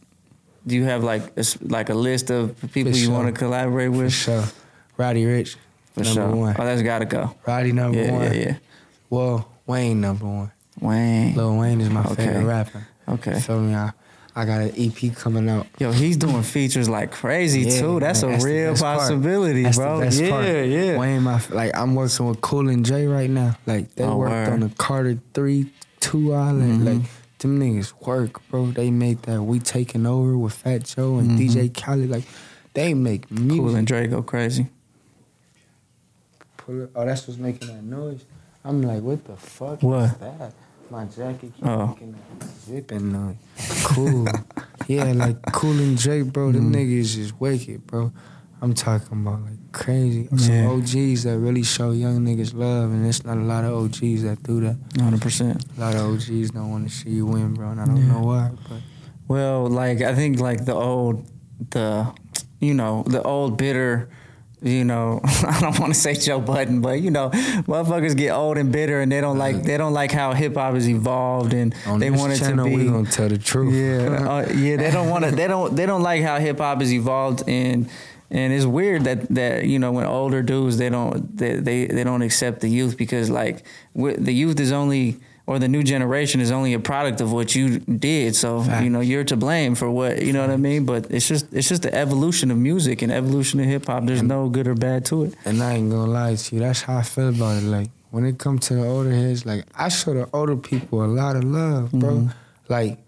Do you have like a, s- like a list of people For you sure. want to collaborate For with? sure. Roddy Rich, For number sure. one. Oh, that's got to go. Roddy number Yeah, one. yeah, yeah. Well, Wayne number one. Wayne. Lil Wayne is my Okay. favorite rapper. Okay. Feel me? I, I got an E P coming out. Yo, he's doing features like crazy Yeah, too. That's man, a the real best part. possibility, That's bro. The best yeah, part. yeah. Wayne, my like I'm working with Cool and J right now. Like they Oh, worked word. on the Carter three, two island. Mhm. Like them niggas work, bro. They made that We Taking Over with Fat Joe and Mhm. D J Khaled. Like they make music. Cool and Dre go crazy. Pull it- Oh, that's what's making that noise. I'm like, what the fuck What? is that? My jacket keep Oh. making that zipping noise. Cool. Yeah, like Cool and Drake, bro. Them Mm. niggas is wicked, bro. I'm talking about like crazy. Some Yeah. O Gs that really show young niggas love, and it's not a lot of O Gs that do that. one hundred percent. A lot of O Gs don't want to see you win, bro, and I don't Yeah. know why, but Well, like I think like the old, the, you know, the old bitter, you know, I don't want to say Joe Budden, but you know, motherfuckers get old and bitter, and they don't like they don't like how hip hop has evolved, and on they this want it channel, to be. we gonna tell the truth. Yeah, uh, yeah. They don't want to. They don't. They don't like how hip hop has evolved, and and it's weird that that you know when older dudes they don't they they, they don't accept the youth because like wi- the youth is only. Or the new generation is only a product of what you did, so Facts. you know you're to blame for what you know what I mean. But it's just it's just the evolution of music and evolution of hip hop. There's no good or bad to it. And I ain't gonna lie to you, that's how I feel about it. Like, when it comes to the older heads, like, I show the older people a lot of love, bro. Mhm. Like,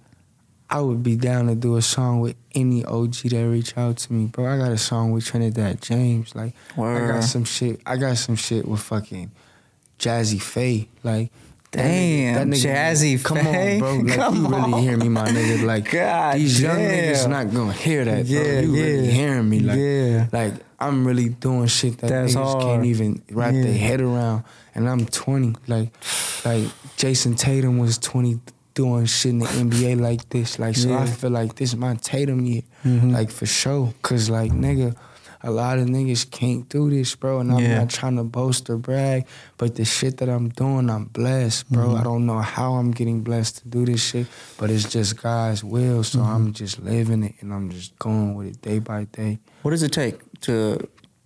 I would be down to do a song with any O G that reach out to me, bro. I got a song with Trinidad James. Like, I Word. got some shit, I got some shit with fucking Jazzy Faye. Like, that Damn, nigga- that nigga- Jazzy come Faye? on, bro. Like, Come you really on. hear me, my nigga. Like, God these young damn. niggas not gonna hear that, bro. Yeah, You really yeah. hearing me. Like, Yeah. like I'm really doing shit that That's niggas hard. can't even wrap Yeah. their head around. And I'm twenty. Like, like Jason Tatum was twenty doing shit in the N B A like this. Like, so Yeah. I feel like this is my Tatum year. Mhm. Like, for sure. Cause like, nigga, a lot of niggas can't do this, bro. And I'm Yeah. not trying to boast or brag, but the shit that I'm doing, I'm blessed, bro. Mhm. I don't know how I'm getting blessed to do this shit, but it's just God's will. So Mm-hmm. I'm just living it and I'm just going with it day by day. What does it take to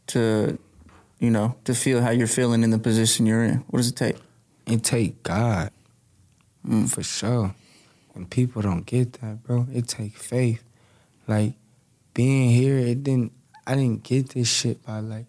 to you know to feel how you're feeling in the position you're in? What does it take? It take God, Mm. for sure. And people don't get that, bro. It take faith. Like, being here, it didn't, I didn't get this shit by, like,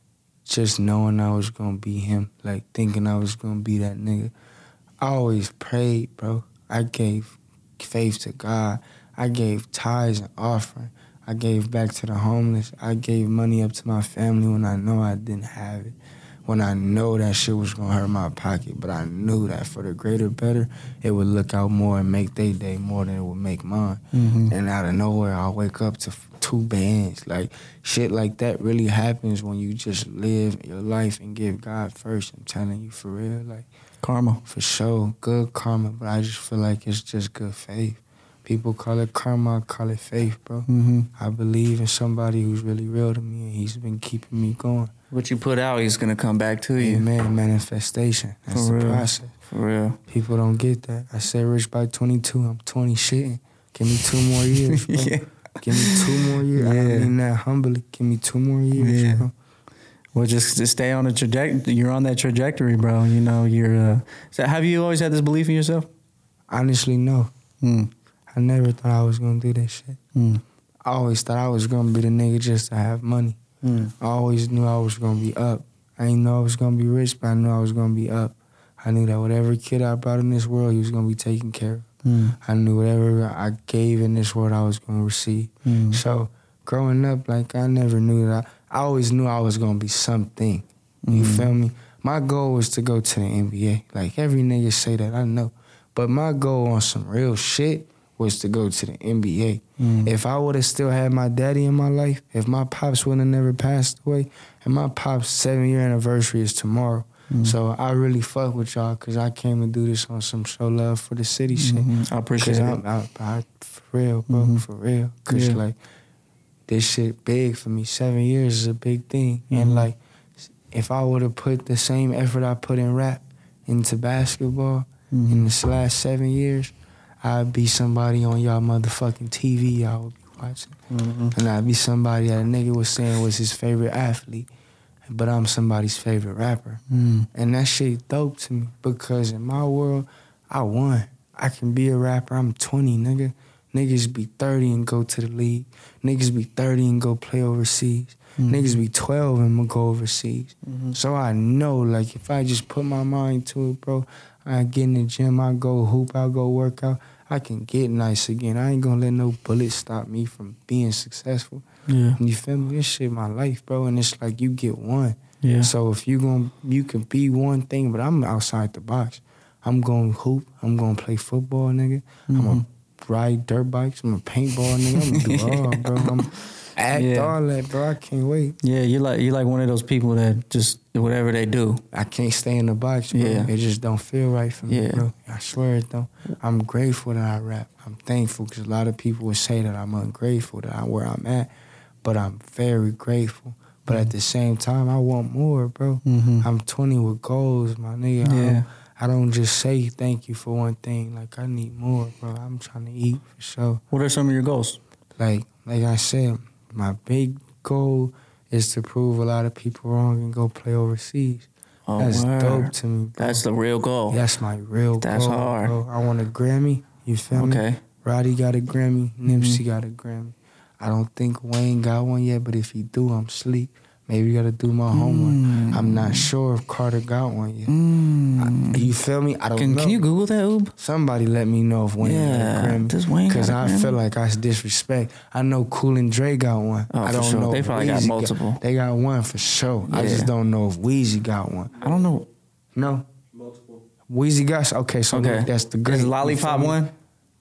just knowing I was gonna be him. Like, thinking I was gonna be that nigga. I always prayed, bro. I gave faith to God. I gave tithes and offering. I gave back to the homeless. I gave money up to my family when I know I didn't have it. When I know that shit was gonna hurt my pocket, but I knew that for the greater better, it would look out more and make their day more than it would make mine. Mhm. And out of nowhere, I'll wake up to f- two bands. Like, shit like that really happens when you just live your life and give God first. I'm telling you, for real. Like, Karma. for sure, good karma, but I just feel like it's just good faith. People call it karma, I call it faith, bro. Mm-hmm. I believe in somebody who's really real to me, and he's been keeping me going. What you put out, he's gonna come back to you. Amen, manifestation. That's For the real. process. For real. People don't get that. I said rich by twenty-two, I'm twenty shitting. Give me two more years, bro. Yeah. Give me two more years. I Yeah. don't mean that humbly. Give me two more years, Yeah. bro. Well, just to stay on the trajectory. You're on that trajectory, bro. You know, you're. Uh, so have you always had this belief in yourself? Honestly, no. Mm. I never thought I was gonna do that shit. Mm. I always thought I was gonna be the nigga just to have money. Mm. I always knew I was gonna be up. I didn't know I was gonna be rich, but I knew I was gonna be up. I knew that whatever kid I brought in this world, he was gonna be taken care of. Mm. I knew whatever I gave in this world, I was gonna receive. Mm. So growing up, like, I never knew that. I, I always knew I was gonna be something. You Mm. feel me? My goal was to go to the N B A. Like, every nigga say that, I know. But my goal on some real shit was to go to the N B A. Mm. If I would have still had my daddy in my life, if my pops wouldn't have never passed away, and my pops' seven-year anniversary is tomorrow. Mm. So I really fuck with y'all because I came to do this on some show love for the city shit. Mhm. I appreciate Cause it. I'm, I, I, for real, bro, Mhm. for real. Cause Yeah. like, this shit big for me. Seven years is a big thing. Mhm. And like, if I would have put the same effort I put in rap into basketball Mhm. in this last seven years, I'd be somebody on y'all motherfucking T V y'all would be watching. Mhm. And I'd be somebody that a nigga was saying was his favorite athlete, but I'm somebody's favorite rapper. Mm. And that shit dope to me because in my world, I won. I can be a rapper. I'm twenty, nigga. Niggas be thirty and go to the league. Niggas be thirty and go play overseas. Mhm. Niggas be twelve and go overseas. Mhm. So I know, like, if I just put my mind to it, bro, I get in the gym, I go hoop, I go work out, I can get nice again. I ain't gonna let no bullet stop me from being successful. Yeah. You feel me? This shit my life, bro, and it's like you get one. Yeah. So if you gon' you can be one thing, but I'm outside the box. I'm gonna hoop. I'm gonna play football, nigga. Mm-hmm. I'm gonna ride dirt bikes. I'm gonna paintball, nigga. I'm gonna do all, bro. I'm gonna act Yeah. all that, bro. I can't wait. Yeah, you're like you're like one of those people that just whatever they do. I can't stay in the box, bro. Yeah. It just don't feel right for me, Yeah. bro. I swear it don't. I'm grateful that I rap. I'm thankful because a lot of people would say that I'm ungrateful, that I'm where I'm at, but I'm very grateful. But at the same time, I want more, bro. Mm-hmm. I'm twenty with goals, my nigga. I Yeah. don't, I don't just say thank you for one thing. Like, I need more, bro. I'm trying to eat for sure. What are some of your goals? Like, like I said, my big goal is to prove a lot of people wrong and go play overseas. Oh, That's word. dope to me, bro. That's the real goal. That's my real That's goal, hard. bro. I want a Grammy. You feel me? Okay. Roddy got a Grammy. Nipsey Mhm. got a Grammy. I don't think Wayne got one yet, but if he do, I'm sleep. Maybe you gotta do my homework. Mm. I'm not sure if Carter got one yet. Mm. I- you feel me? I don't Can, know. can you Google that, Oob? Somebody let me know if Wayne Yeah. got a Grammy. Does Wayne Because got a I feel Grammy? like that's disrespect. I know Cool and Dre got one. Oh, I for don't sure. know. They if probably got Weezy multiple. They got one for sure. I Yeah. just don't know if Weezy got one. I don't know. No. Weezy got okay. So Okay. look, that's the great. Is you Lollipop feel me? one?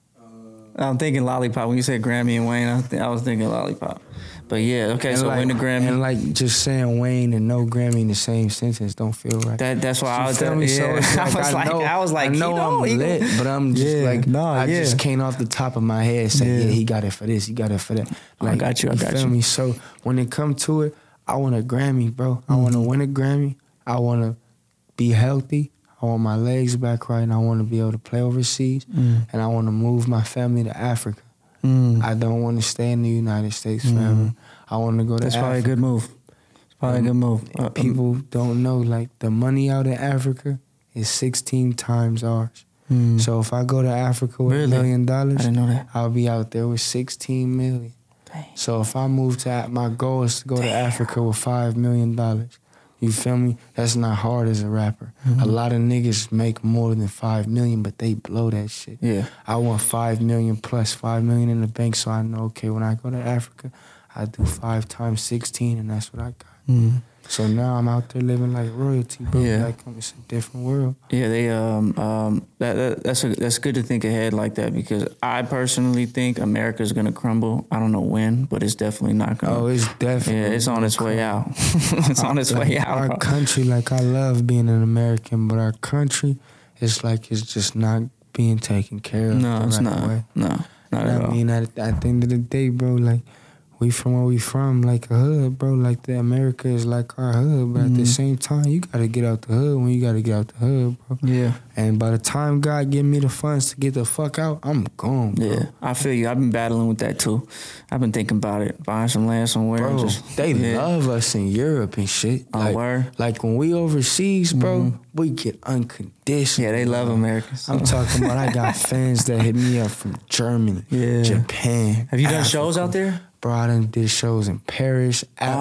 I'm thinking Lollipop. When you said Grammy and Wayne, I, th- I was thinking Lollipop. But yeah, okay, And so like, win the Grammy. And like just saying Wayne and no Grammy in the same sentence don't feel right. That that's why I You was feel me? yeah. So it's like, I was like, know, I was like, I know you know, I'm he lit, gonna- but I'm just Yeah, like, nah, I yeah. just can't off the top of my head say, yeah. Yeah. he got it for this, he got it for that. I Like, got you, I got feel you. me? So when it come to it, I want a Grammy, bro. I Mm-hmm. want to win a Grammy. I want to be healthy. I want my legs back right, and I want to be able to play overseas, Mm. and I want to move my family to Africa. Mm. I don't want to stay in the United States forever. I want to go to That's probably a Africa. good move. It's probably a good move. Uh, People don't know, like, the money out in Africa is sixteen times ours. mm. So if I go to Africa with Really? a million I dollars, didn't know that. I'll be out there with sixteen million. Dang. So if I move to, my goal is to go to Africa with five million dollars. You feel me? That's not hard as a rapper. Mm-hmm. A lot of niggas make more than five million, but they blow that shit. Yeah. I want five million plus five million in the bank, so I know, okay, when I go to Africa, I do five times sixteen, and that's what I got. Mm. So now I'm out there living like royalty, bro. Yeah. Like it's a different world. Yeah, they um um that, that that's a, that's good to think ahead like that because I personally think America's gonna crumble. I don't know when, but it's definitely not gonna. Oh, it's definitely. yeah, it's on its way out. It's on its Like, way out. Our bro. country, like I love being an American, but our country, it's like it's just not being taken care of. No, the it's right not. Way. No, not And at I all. mean, at, at the end of the day, bro, like we from where we from, like a hood, bro. Like the America is like our hood, but at the Mhm. same time, you gotta get out the hood when you gotta get out the hood, bro. Yeah, And by the time God give me the funds to get the fuck out, I'm gone, bro. yeah. I feel you. I've been battling with that too. I've been thinking about it, buying some land somewhere. and Bro, just, they yeah. love us in Europe and shit. Oh, like, word? like when we overseas, bro, we get unconditional. Yeah, they love bro. Americans. I'm talking about I got fans that hit me up from Germany, Yeah. Japan. Have you done Africa. shows out there? Bro, I done did shows in Paris, out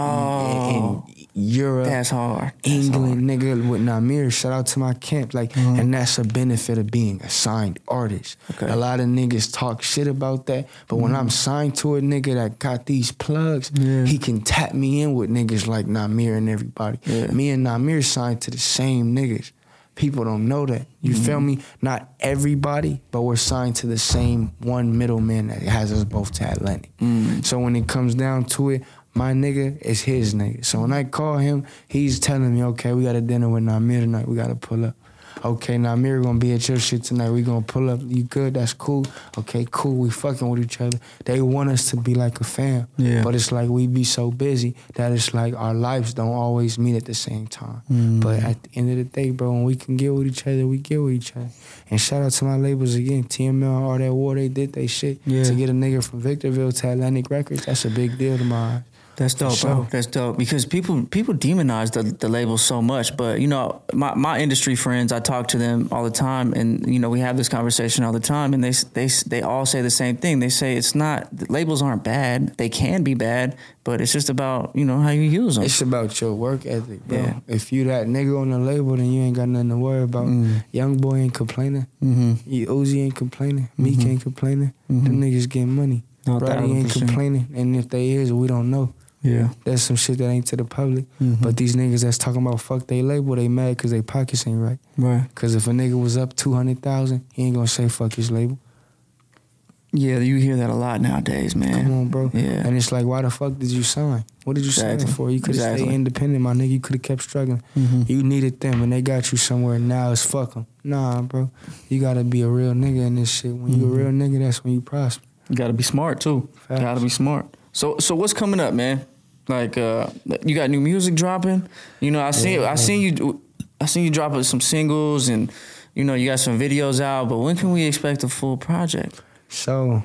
Oh. in, in Europe, That's hard. That's England, nigga, with Namir. Shout out to my camp. Like, Mhm. and that's a benefit of being a signed artist. Okay. A lot of niggas talk shit about that, but when I'm signed to a nigga that got these plugs, Yeah. he can tap me in with niggas like Namir and everybody. Yeah. Me and Namir signed to the same niggas. People don't know that. You feel me? Not everybody, but we're signed to the same one middleman that has us both to Atlantic. Mm. So when it comes down to it, my nigga is his nigga. So when I call him, he's telling me, okay, we got a dinner with Namir tonight. We got to pull up. Okay, Namir gonna be at your shit tonight. We gonna pull up. You good? That's cool. Okay, cool. We fucking with each other. They want us to be like a fam. Yeah. But it's like we be so busy that it's like our lives don't always meet at the same time. Mm. But at the end of the day, bro, when we can get with each other, we get with each other. And shout out to my labels again, T M L, all that war, they did they shit. Yeah. To get a nigga from Victorville to Atlantic Records, that's a big deal to my eyes. That's dope, For bro. sure. That's dope because people people demonize the the label so much, but you know my, my industry friends, I talk to them all the time, and you know we have this conversation all the time, and they they they all say the same thing. They say it's not the labels aren't bad; they can be bad, but it's just about you know how you use them. It's about your work ethic, bro. Yeah. If you that nigga on the label, then you ain't got nothing to worry about. Mm. Young boy ain't complaining. Mm-hmm. You Uzi ain't complaining. Meek ain't complaining. Them niggas getting money. No, Roddy thousand ain't percent. complaining. And if they is, we don't know. Yeah. That's some shit that ain't to the public. Mhm. But these niggas that's talking about fuck they label, they mad because they pockets ain't right. Right. Because if a nigga was up two hundred thousand, he ain't gonna say fuck his label. Yeah, you hear that a lot nowadays, man. Come on, bro. Yeah. And it's like, why the fuck did you sign? What did you Exactly. sign for? You could have Exactly. stayed independent, my nigga. You could have kept struggling. Mhm. You needed them, and they got you somewhere. Now it's fuck them. Nah, bro. You gotta be a real nigga in this shit. When you a real nigga, that's when you prosper. You gotta be smart too. Facts. Gotta be smart. So so what's coming up, man? Like uh you got new music dropping? You know, I seen Yeah, I seen you I seen you dropping some singles and you know, you got some videos out, but when can we expect a full project? So,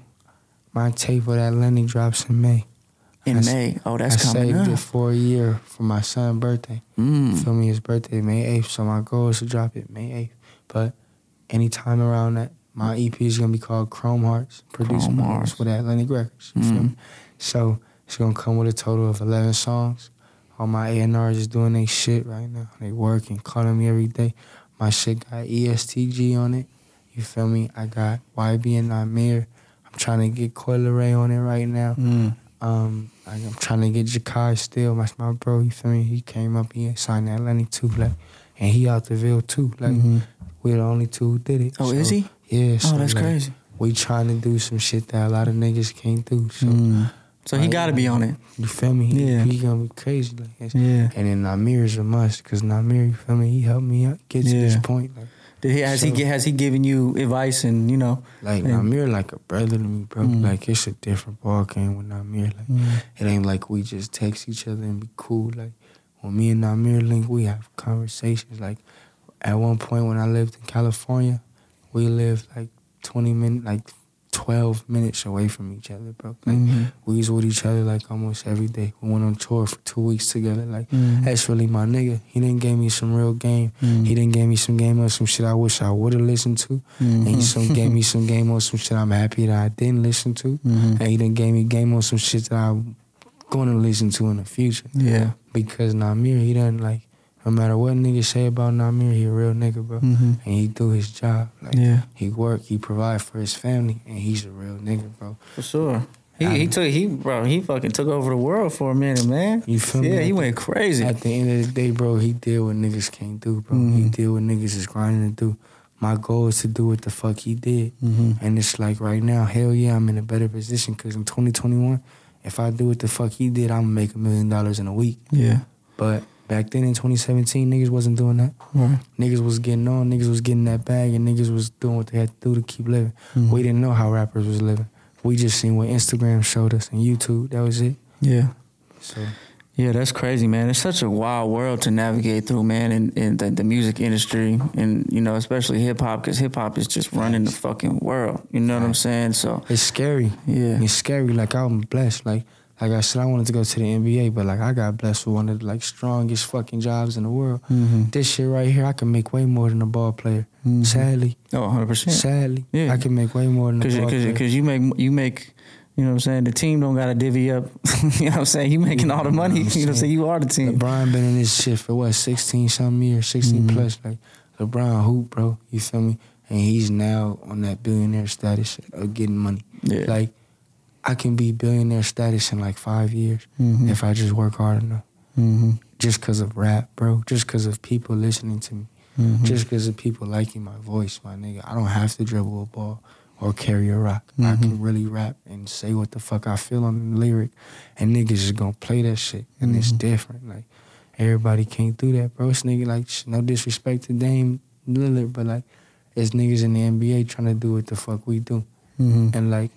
my tape for that Lenny drops in May. In I s- May. Oh, that's I coming saved up. it for a year for my son's birthday. Mm. Feel me? His birthday May eighth, so my goal is to drop it May eighth. But anytime around that, my E P is gonna be called Chrome Hearts, produced Chrome by Hearts. with Atlantic Records. You feel Mm. me? So it's gonna come with a total of eleven songs. All my A and R's is doing they shit right now. They working, calling me every day. My shit got E S T G on it. You feel me? I got Y B and Namir. I'm trying to get Coyle Ray on it right now. Mm. Um, I- I'm trying to get Jakai still. That's my bro. You feel me? He came up. He signed that Atlantic too, like, and he out the Ville too. Like, Mhm. we're the only two who did it. Oh, So, is he? Yeah. So, Oh, that's like, crazy. We trying to do some shit that a lot of niggas can't do. So Mm. So he like, gotta be on it. you feel me? He, Yeah. he gonna be crazy. Like, it's- Yeah. And then Namir is a must, cause Namir, you feel me? He helped me out get to this Yeah. point. Like, Did he has he So- get has he given you advice and you know? like Yeah. Namir like a brother to me, bro. Mm. Like it's a different ball game with Namir. Like Mm. it ain't like we just text each other and be cool. Like when me and Namir link, we have conversations. Like at one point when I lived in California, we lived like twenty minutes, like twelve minutes away from each other, bro. Like Mhm. we was with each other like almost every day. We went on tour for two weeks together. Like Mhm. that's really my nigga. He didn't give me some real game. Mhm. He didn't give me some game on some shit I wish I would have listened to. And he Mhm. some gave me some game on some shit I'm happy that I didn't listen to. Mhm. And he done gave me game on some shit that I'm gonna listen to in the future. Yeah. Because Namir, he done like, no matter what niggas say about Namir, he a real nigga, bro. Mhm. And he do his job. Like Yeah. he work, he provide for his family, and he's a real nigga, bro. For sure. He I- he took he bro he fucking took over the world for a minute, man. You feel me? Yeah, At he the- went crazy. At the end of the day, bro, he did what niggas can't do, bro. He Mhm. did what niggas is grinding to do. My goal is to do what the fuck he did. Mhm. And it's like right now, hell yeah, I'm in a better position because in twenty twenty-one, if I do what the fuck he did, I'm gonna make a million dollars in a week. Yeah. But back then in twenty seventeen, niggas wasn't doing that. Right. Niggas was getting on, niggas was getting that bag, and niggas was doing what they had to do to keep living. Mhm. We didn't know how rappers was living. We just seen what Instagram showed us and YouTube. That was it. Yeah. So Yeah, that's crazy, man. It's such a wild world to navigate through, man, in, in the, the music industry, and you know, especially hip hop, because hip hop is just running the fucking world. You know what I'm saying? So it's scary. yeah, It's scary. Like I'm blessed. Like like I said, I wanted to go to the N B A, but like I got blessed with one of the like strongest fucking jobs in the world. Mhm. This shit right here, I can make way more than a ball player. Mhm. Sadly, oh, one hundred percent. sadly, Yeah. I can make way more than a Because ball player. because you make you make. You know what I'm saying? The team don't gotta divvy up. You know what I'm saying? You making all the money. You know what I'm saying? You are the team. LeBron been in this shit for what, sixteen something years, sixteen Mhm. plus. Like LeBron hoop, bro. You feel me? And he's now on that billionaire status of getting money. Yeah. Like I can be billionaire status in like five years Mhm. if I just work hard enough. Mm-hmm. Just because of rap, bro. Just because of people listening to me. Mhm. Just because of people liking my voice, my nigga. I don't have to dribble a ball or carry a rock. I Mhm. can really rap and say what the fuck I feel on the lyric, and niggas is gonna play that shit, and it's Mhm. different. Like everybody can't do that, bro. It's nigga like sh- no disrespect to Dame Lillard, but like it's niggas in the N B A trying to do what the fuck we do, Mm-hmm. and like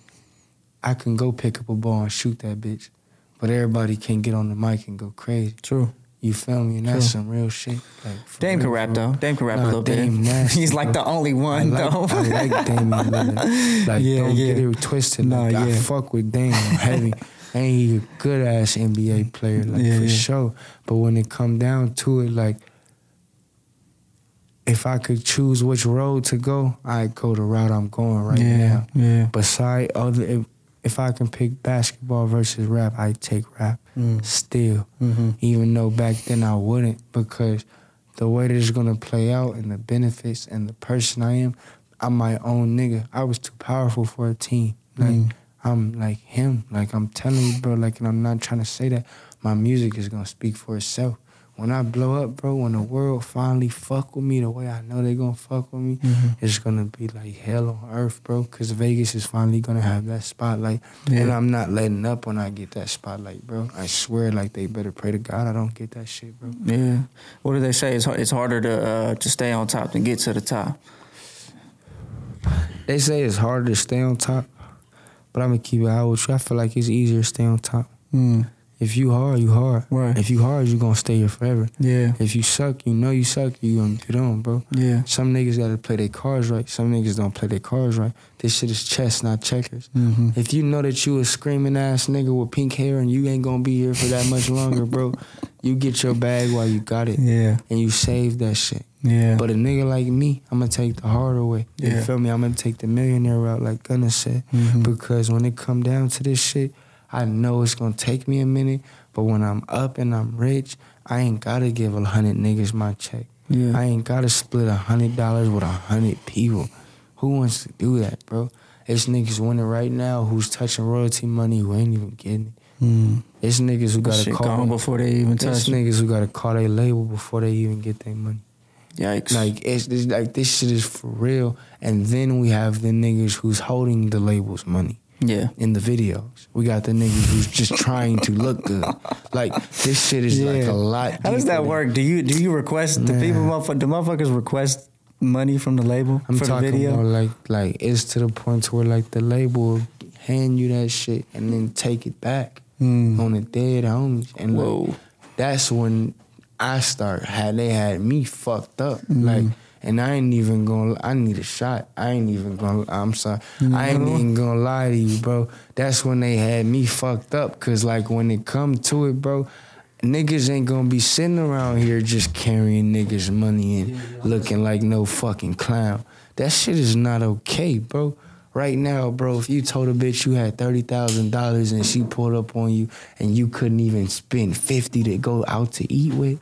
I can go pick up a ball and shoot that bitch, but everybody can't get on the mic and go crazy. True. You feel me? And that's True. some real shit. Like for Dame can real, rap for real. though. Dame can rap Nah, a little Dame bit. nasty, He's like bro. the only I one like, though. I like Damian Lillard. Like, Yeah, don't yeah. get it twisted. Nah, Like, I yeah. fuck with Dame heavy. And he a good ass N B A player, like Yeah, for yeah. sure. But when it come down to it, like if I could choose which road to go, I'd go the route I'm going right yeah, now. yeah. Beside other, if, if I can pick basketball versus rap, I'd take rap. Mm. Still, Mm-hmm. even though back then I wouldn't, because the way that it's gonna play out and the benefits and the person I am, I'm my own nigga. I was too powerful for a team. Like Mm. I'm like him. Like I'm telling you, bro. Like, and I'm not trying to say that. My music is gonna speak for itself. When I blow up, bro, when the world finally fuck with me the way I know they gonna fuck with me, mm-hmm. it's gonna be like hell on earth, bro. Cause Vegas is finally gonna have that spotlight, yeah. and I'm not letting up when I get that spotlight, bro. I swear, like they better pray to God I don't get that shit, bro. Yeah. What do they say? It's it's harder to uh, to stay on top than get to the top. They say it's harder to stay on top, but I'm gonna keep it out with you. I feel like it's easier to stay on top. Mm. If you hard, you hard. Right. If you hard, you gonna stay here forever. Yeah. If you suck, you know you suck, you gonna get on, bro. Yeah. Some niggas gotta play their cards right. Some niggas don't play their cards right. This shit is chess, not checkers. Mm-hmm. If you know that you a screaming ass nigga with pink hair and you ain't gonna be here for that much longer, bro, you get your bag while you got it. Yeah. And you save that shit. Yeah. But a nigga like me, I'm gonna take the harder way. You Yeah. feel me? I'm gonna take the millionaire route, like Gunna said. Mm-hmm. Because when it come down to this shit, I know it's gonna take me a minute. But when I'm up and I'm rich, I ain't gotta give a hundred niggas my check. Yeah. I ain't gotta split a hundred dollars with a hundred people. Who wants to do that, bro? It's niggas winning right now who's touching royalty money who ain't even getting it. Mm. It's niggas who gotta shit call gone before they even touch. It's niggas who gotta call their label before they even get their money. Yikes! Like it's, it's like this shit is for real. And then we have the niggas who's holding the label's money. Yeah. In the videos. We got the niggas who's just trying to look good. Like, this shit is yeah. like a lot. How does that work? Do you do you request, Man. the people, motherfuckers, do motherfuckers request money from the label I'm for the talking video? About like, like, it's to the point to where, like, the label will hand you that shit and then take it back mm. on the dead homies. And Whoa. Like, that's when I start, had they had me fucked up. Mm. Like, and I ain't even gonna, I need a shot. I ain't even gonna, I'm sorry. Mm-hmm. I ain't even gonna lie to you, bro. That's when they had me fucked up. Cause like when it come to it, bro, niggas ain't gonna be sitting around here just carrying niggas' money and looking like no fucking clown. That shit is not okay, bro. Right now, bro, if you told a bitch you had thirty thousand dollars and she pulled up on you and you couldn't even spend fifty to go out to eat with,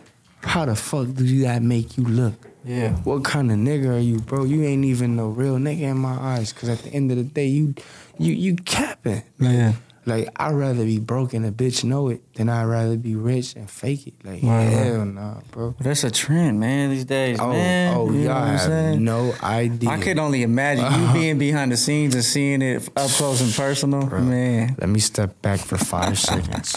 how the fuck do that make you look? Yeah. What kind of nigga are you, bro? You ain't even no real nigga in my eyes. Cause at the end of the day, you you you capping. Like, yeah. Like, I'd rather be broke and a bitch know it than I'd rather be rich and fake it. Like, right, hell right. nah, bro. That's a trend, man, these days, oh, man. Oh, you y'all have no idea. I could only imagine uh-huh. you being behind the scenes and seeing it up close and personal. Bro, man. Let me step back for five seconds.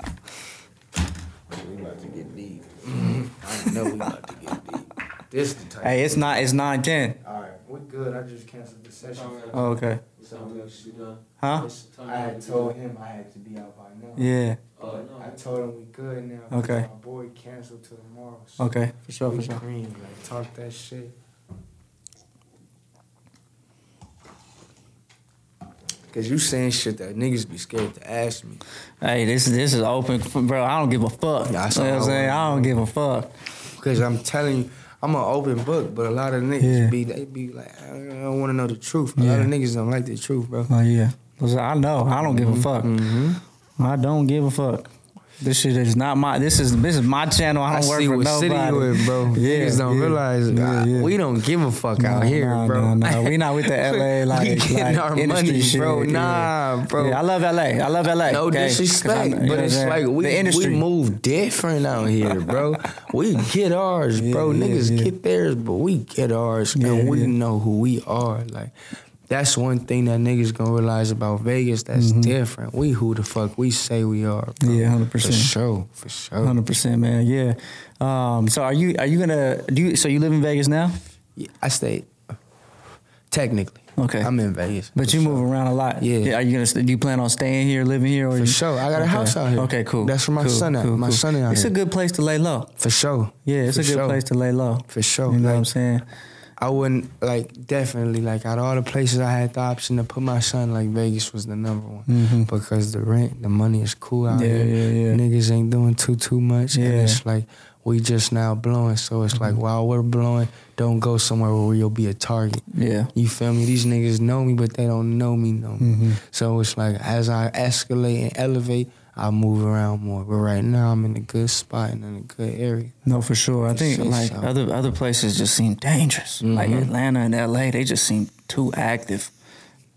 We about to get deep. I know we about to get deep. This the type. Hey, it's not. It's nine ten. All right, we're good. I just canceled the session. Oh, okay. So we actually done. Huh? I had told him I had to be out by now. Yeah. Uh, I told him we good now. Okay. My boy canceled till tomorrow. So okay, for sure, for sure. Green, like, talk that shit. Cause you saying shit that niggas be scared to ask me. Hey, this this is open, bro. I don't give a fuck. Yeah, you know what I'm saying? I don't give a fuck. Cause I'm telling you, I'm an open book, but a lot of niggas yeah. be they be like, I don't want to know the truth. A yeah. lot of niggas don't like the truth, bro. Oh yeah, I know. I don't give a fuck. Mm-hmm. I don't give a fuck. This shit is not my. This is this is my channel. I don't I work see for what nobody. City you in, bro. Yeah, niggas don't yeah, realize yeah, yeah. we don't give a fuck out no, here, no, bro. No, no, we not with the L A like we getting like our industry money, shit, bro. Yeah. Nah, bro. Yeah, I love L A. I love L A. No okay? disrespect, I, but it's like we the industry. we move different out here, bro. We get ours, bro. Yeah, Niggas yeah. get theirs, but we get ours, Yeah, and we yeah. know who we are, like. That's one thing that niggas gonna realize about Vegas that's mm-hmm. different. We who the fuck we say we are, bro. Yeah, one hundred percent. For sure, for sure. one hundred percent, man, yeah. Um, so are you are you gonna, do you, so you live in Vegas now? Yeah, I stay, technically. Okay. I'm in Vegas. But you sure. move around a lot. Yeah. yeah. Are you gonna, do you plan on staying here, living here? Or for you, sure. I got okay. a house out here. Okay, cool. That's where my cool, son at. cool, my cool. son out It's here. a good place to lay low. For sure. Yeah, it's for a good sure. place to lay low. For sure. You know like, what I'm saying? I wouldn't, like, definitely, like, out of all the places I had the option to put my son, like, Vegas was the number one. Mm-hmm. Because the rent, the money is cool out yeah, here. Yeah, yeah, Niggas ain't doing too, too much. Yeah. And it's like, we just now blowing. So it's mm-hmm. like, while we're blowing, don't go somewhere where you'll be a target. Yeah. You feel me? These niggas know me, but they don't know me, know me. Mm-hmm. So it's like, as I escalate and elevate, I move around more. But right now, I'm in a good spot and in a good area. No, for sure. I think, like, so. other other places just seem dangerous. Mm-hmm. Like Atlanta and L A, they just seem too active.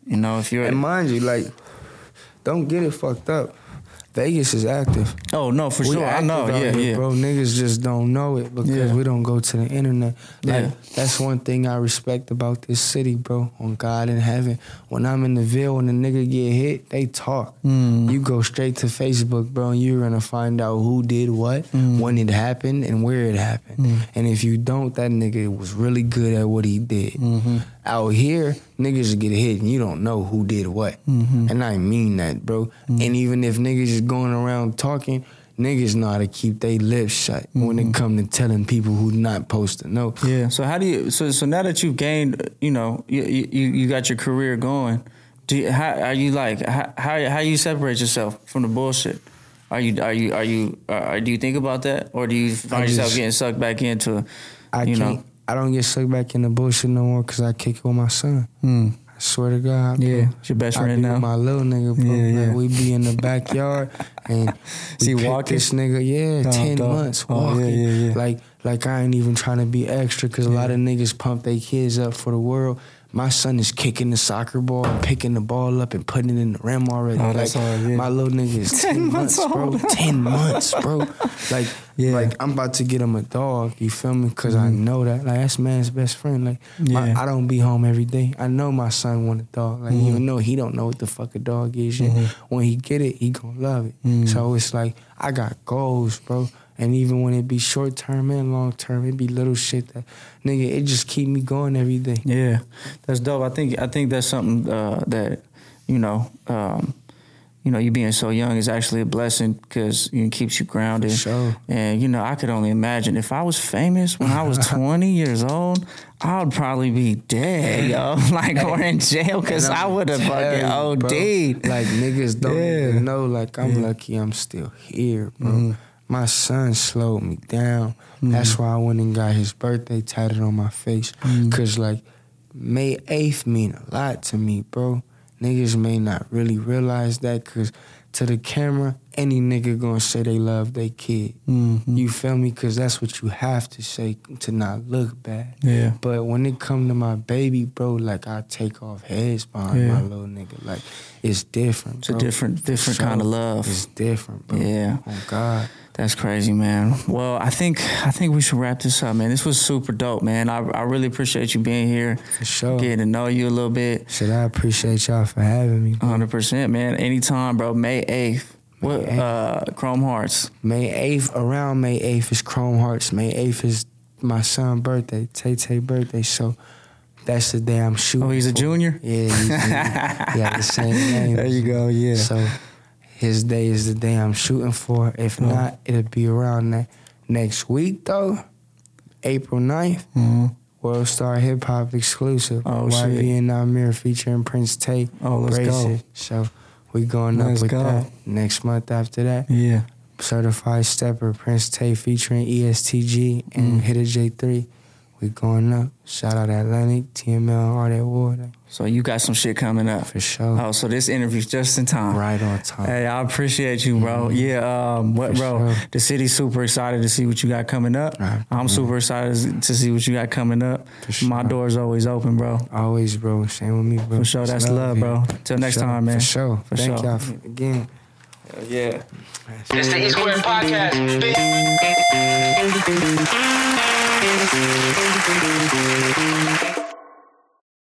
You know, if you're And mind you, like, don't get it fucked up. Vegas is active. oh no, for We sure, I active know, out yeah, here, yeah, bro. Niggas just don't know it because Yeah. we don't go to the internet. Like, Yeah. that's one thing I respect about this city, bro. On God in heaven, when I'm in the Ville, when a nigga get hit, they talk. Mm. You go straight to Facebook, bro, and you're gonna find out who did what, Mm. when it happened, and where it happened. And if you don't, that nigga was really good at what he did. Mm-hmm. Out here, niggas get hit and you don't know who did what. Mm-hmm. And I mean that, bro. And even if niggas is going around talking, niggas know how to keep their lips shut when it come to telling people who not supposed to know. Yeah. So how do you? So so now that you've gained, you know, you you, you got your career going. Do you, how are you like? How how how you separate yourself from the bullshit? Are you are you are you uh, do you think about that, or do you find I yourself just- getting sucked back into? I you can't. know. I don't get sucked back in the bullshit no more because I kick it with my son. Hmm. I swear to God, bro. Yeah, it's your best I friend be now. with my little nigga, bro. Yeah, Like, yeah. we be in the backyard and we See, pick walking? this nigga. Yeah, Oh, ten dog. months Oh, yeah, walking. yeah, yeah. Like, like I ain't even trying to be extra because a lot of niggas pump their kids up for the world. My son is kicking the soccer ball and picking the ball up and putting it in the rim already. Oh, like, that's hard, yeah. my little nigga is ten, ten months, months bro. old. ten months, bro. Like, Yeah. like I'm about to get him a dog. You feel me? Because I know that. Like, that's man's best friend. Like, my, Yeah. I don't be home every day. I know my son want a dog. Like, Mm-hmm. even though he don't know what the fuck a dog is yet, when he get it, he gonna love it. Mm-hmm. So it's like, I got goals, bro. And even when it be short term and long term, it be little shit that, nigga, it just keep me going every day. Yeah, that's dope. I think I think that's something uh, that you know, um, you know, you being so young is actually a blessing because it keeps you grounded. For sure. And you know, I could only imagine if I was famous when I was twenty years old, I would probably be dead, yo, like or in jail because And I I'm would have fucking telling you, bro, OD'd. Like, niggas don't Yeah. even know. Like, I'm Yeah. lucky I'm still here, bro. Mm-hmm. My son slowed me down. That's why I went and got his birthday tatted on my face. Mm-hmm. Cause like, May eighth mean a lot to me, bro. Niggas may not really realize that, cause to the camera, any nigga gonna say they love their kid. Mhm. You feel me? Cause that's what you have to say to not look bad. Yeah. But when it come to my baby, bro, like, I take off heads behind Yeah. my little nigga. Like, it's different, It's a bro. different- For different sure. kind of love. It's different, bro. Yeah. Oh, God. That's crazy, man. Well, I think I think we should wrap this up, man. This was super dope, man. I I really appreciate you being here, For sure. getting to know you a little bit. Shit, I appreciate y'all for having me, bro. one hundred percent, man. Anytime, bro. May eighth. What? May eighth. Uh, Chrome Hearts. May eighth, around May eighth is Chrome Hearts. May eighth is my son's birthday, Tay-Tay birthday. So that's the day I'm shooting Oh, he's a for. junior? Yeah, he's a, he got the same name. There you go, yeah. So his day is the day I'm shooting for. If Oh. not, it'll be around that next week, though. April ninth, Mm-hmm. World Star Hip Hop exclusive. Oh, Y V shit. and Namir featuring Prince Tay. Oh, let's Brace go. it. So we going Let's up with go. that. Next month after that, Yeah. Certified Stepper, Prince Tay featuring E S T G and Mm. Hitter J three. We going up. Shout out Atlantic, T M L, all that water. So you got some shit coming up. For sure. Oh, so this interview's just in time. Right on time. Hey, I appreciate you, bro. Yeah, um, what, For bro? sure. The city's super excited to see what you got coming up. Right. I'm super excited to see what you got coming up. For sure. My door's always open, bro. Always, bro. Same with me, bro. For sure, It's that's love, bro. here. Till For next sure, time, man. For sure. For Thank sure. y'all for, again. Yeah. It's the E Square Podcast. bitch.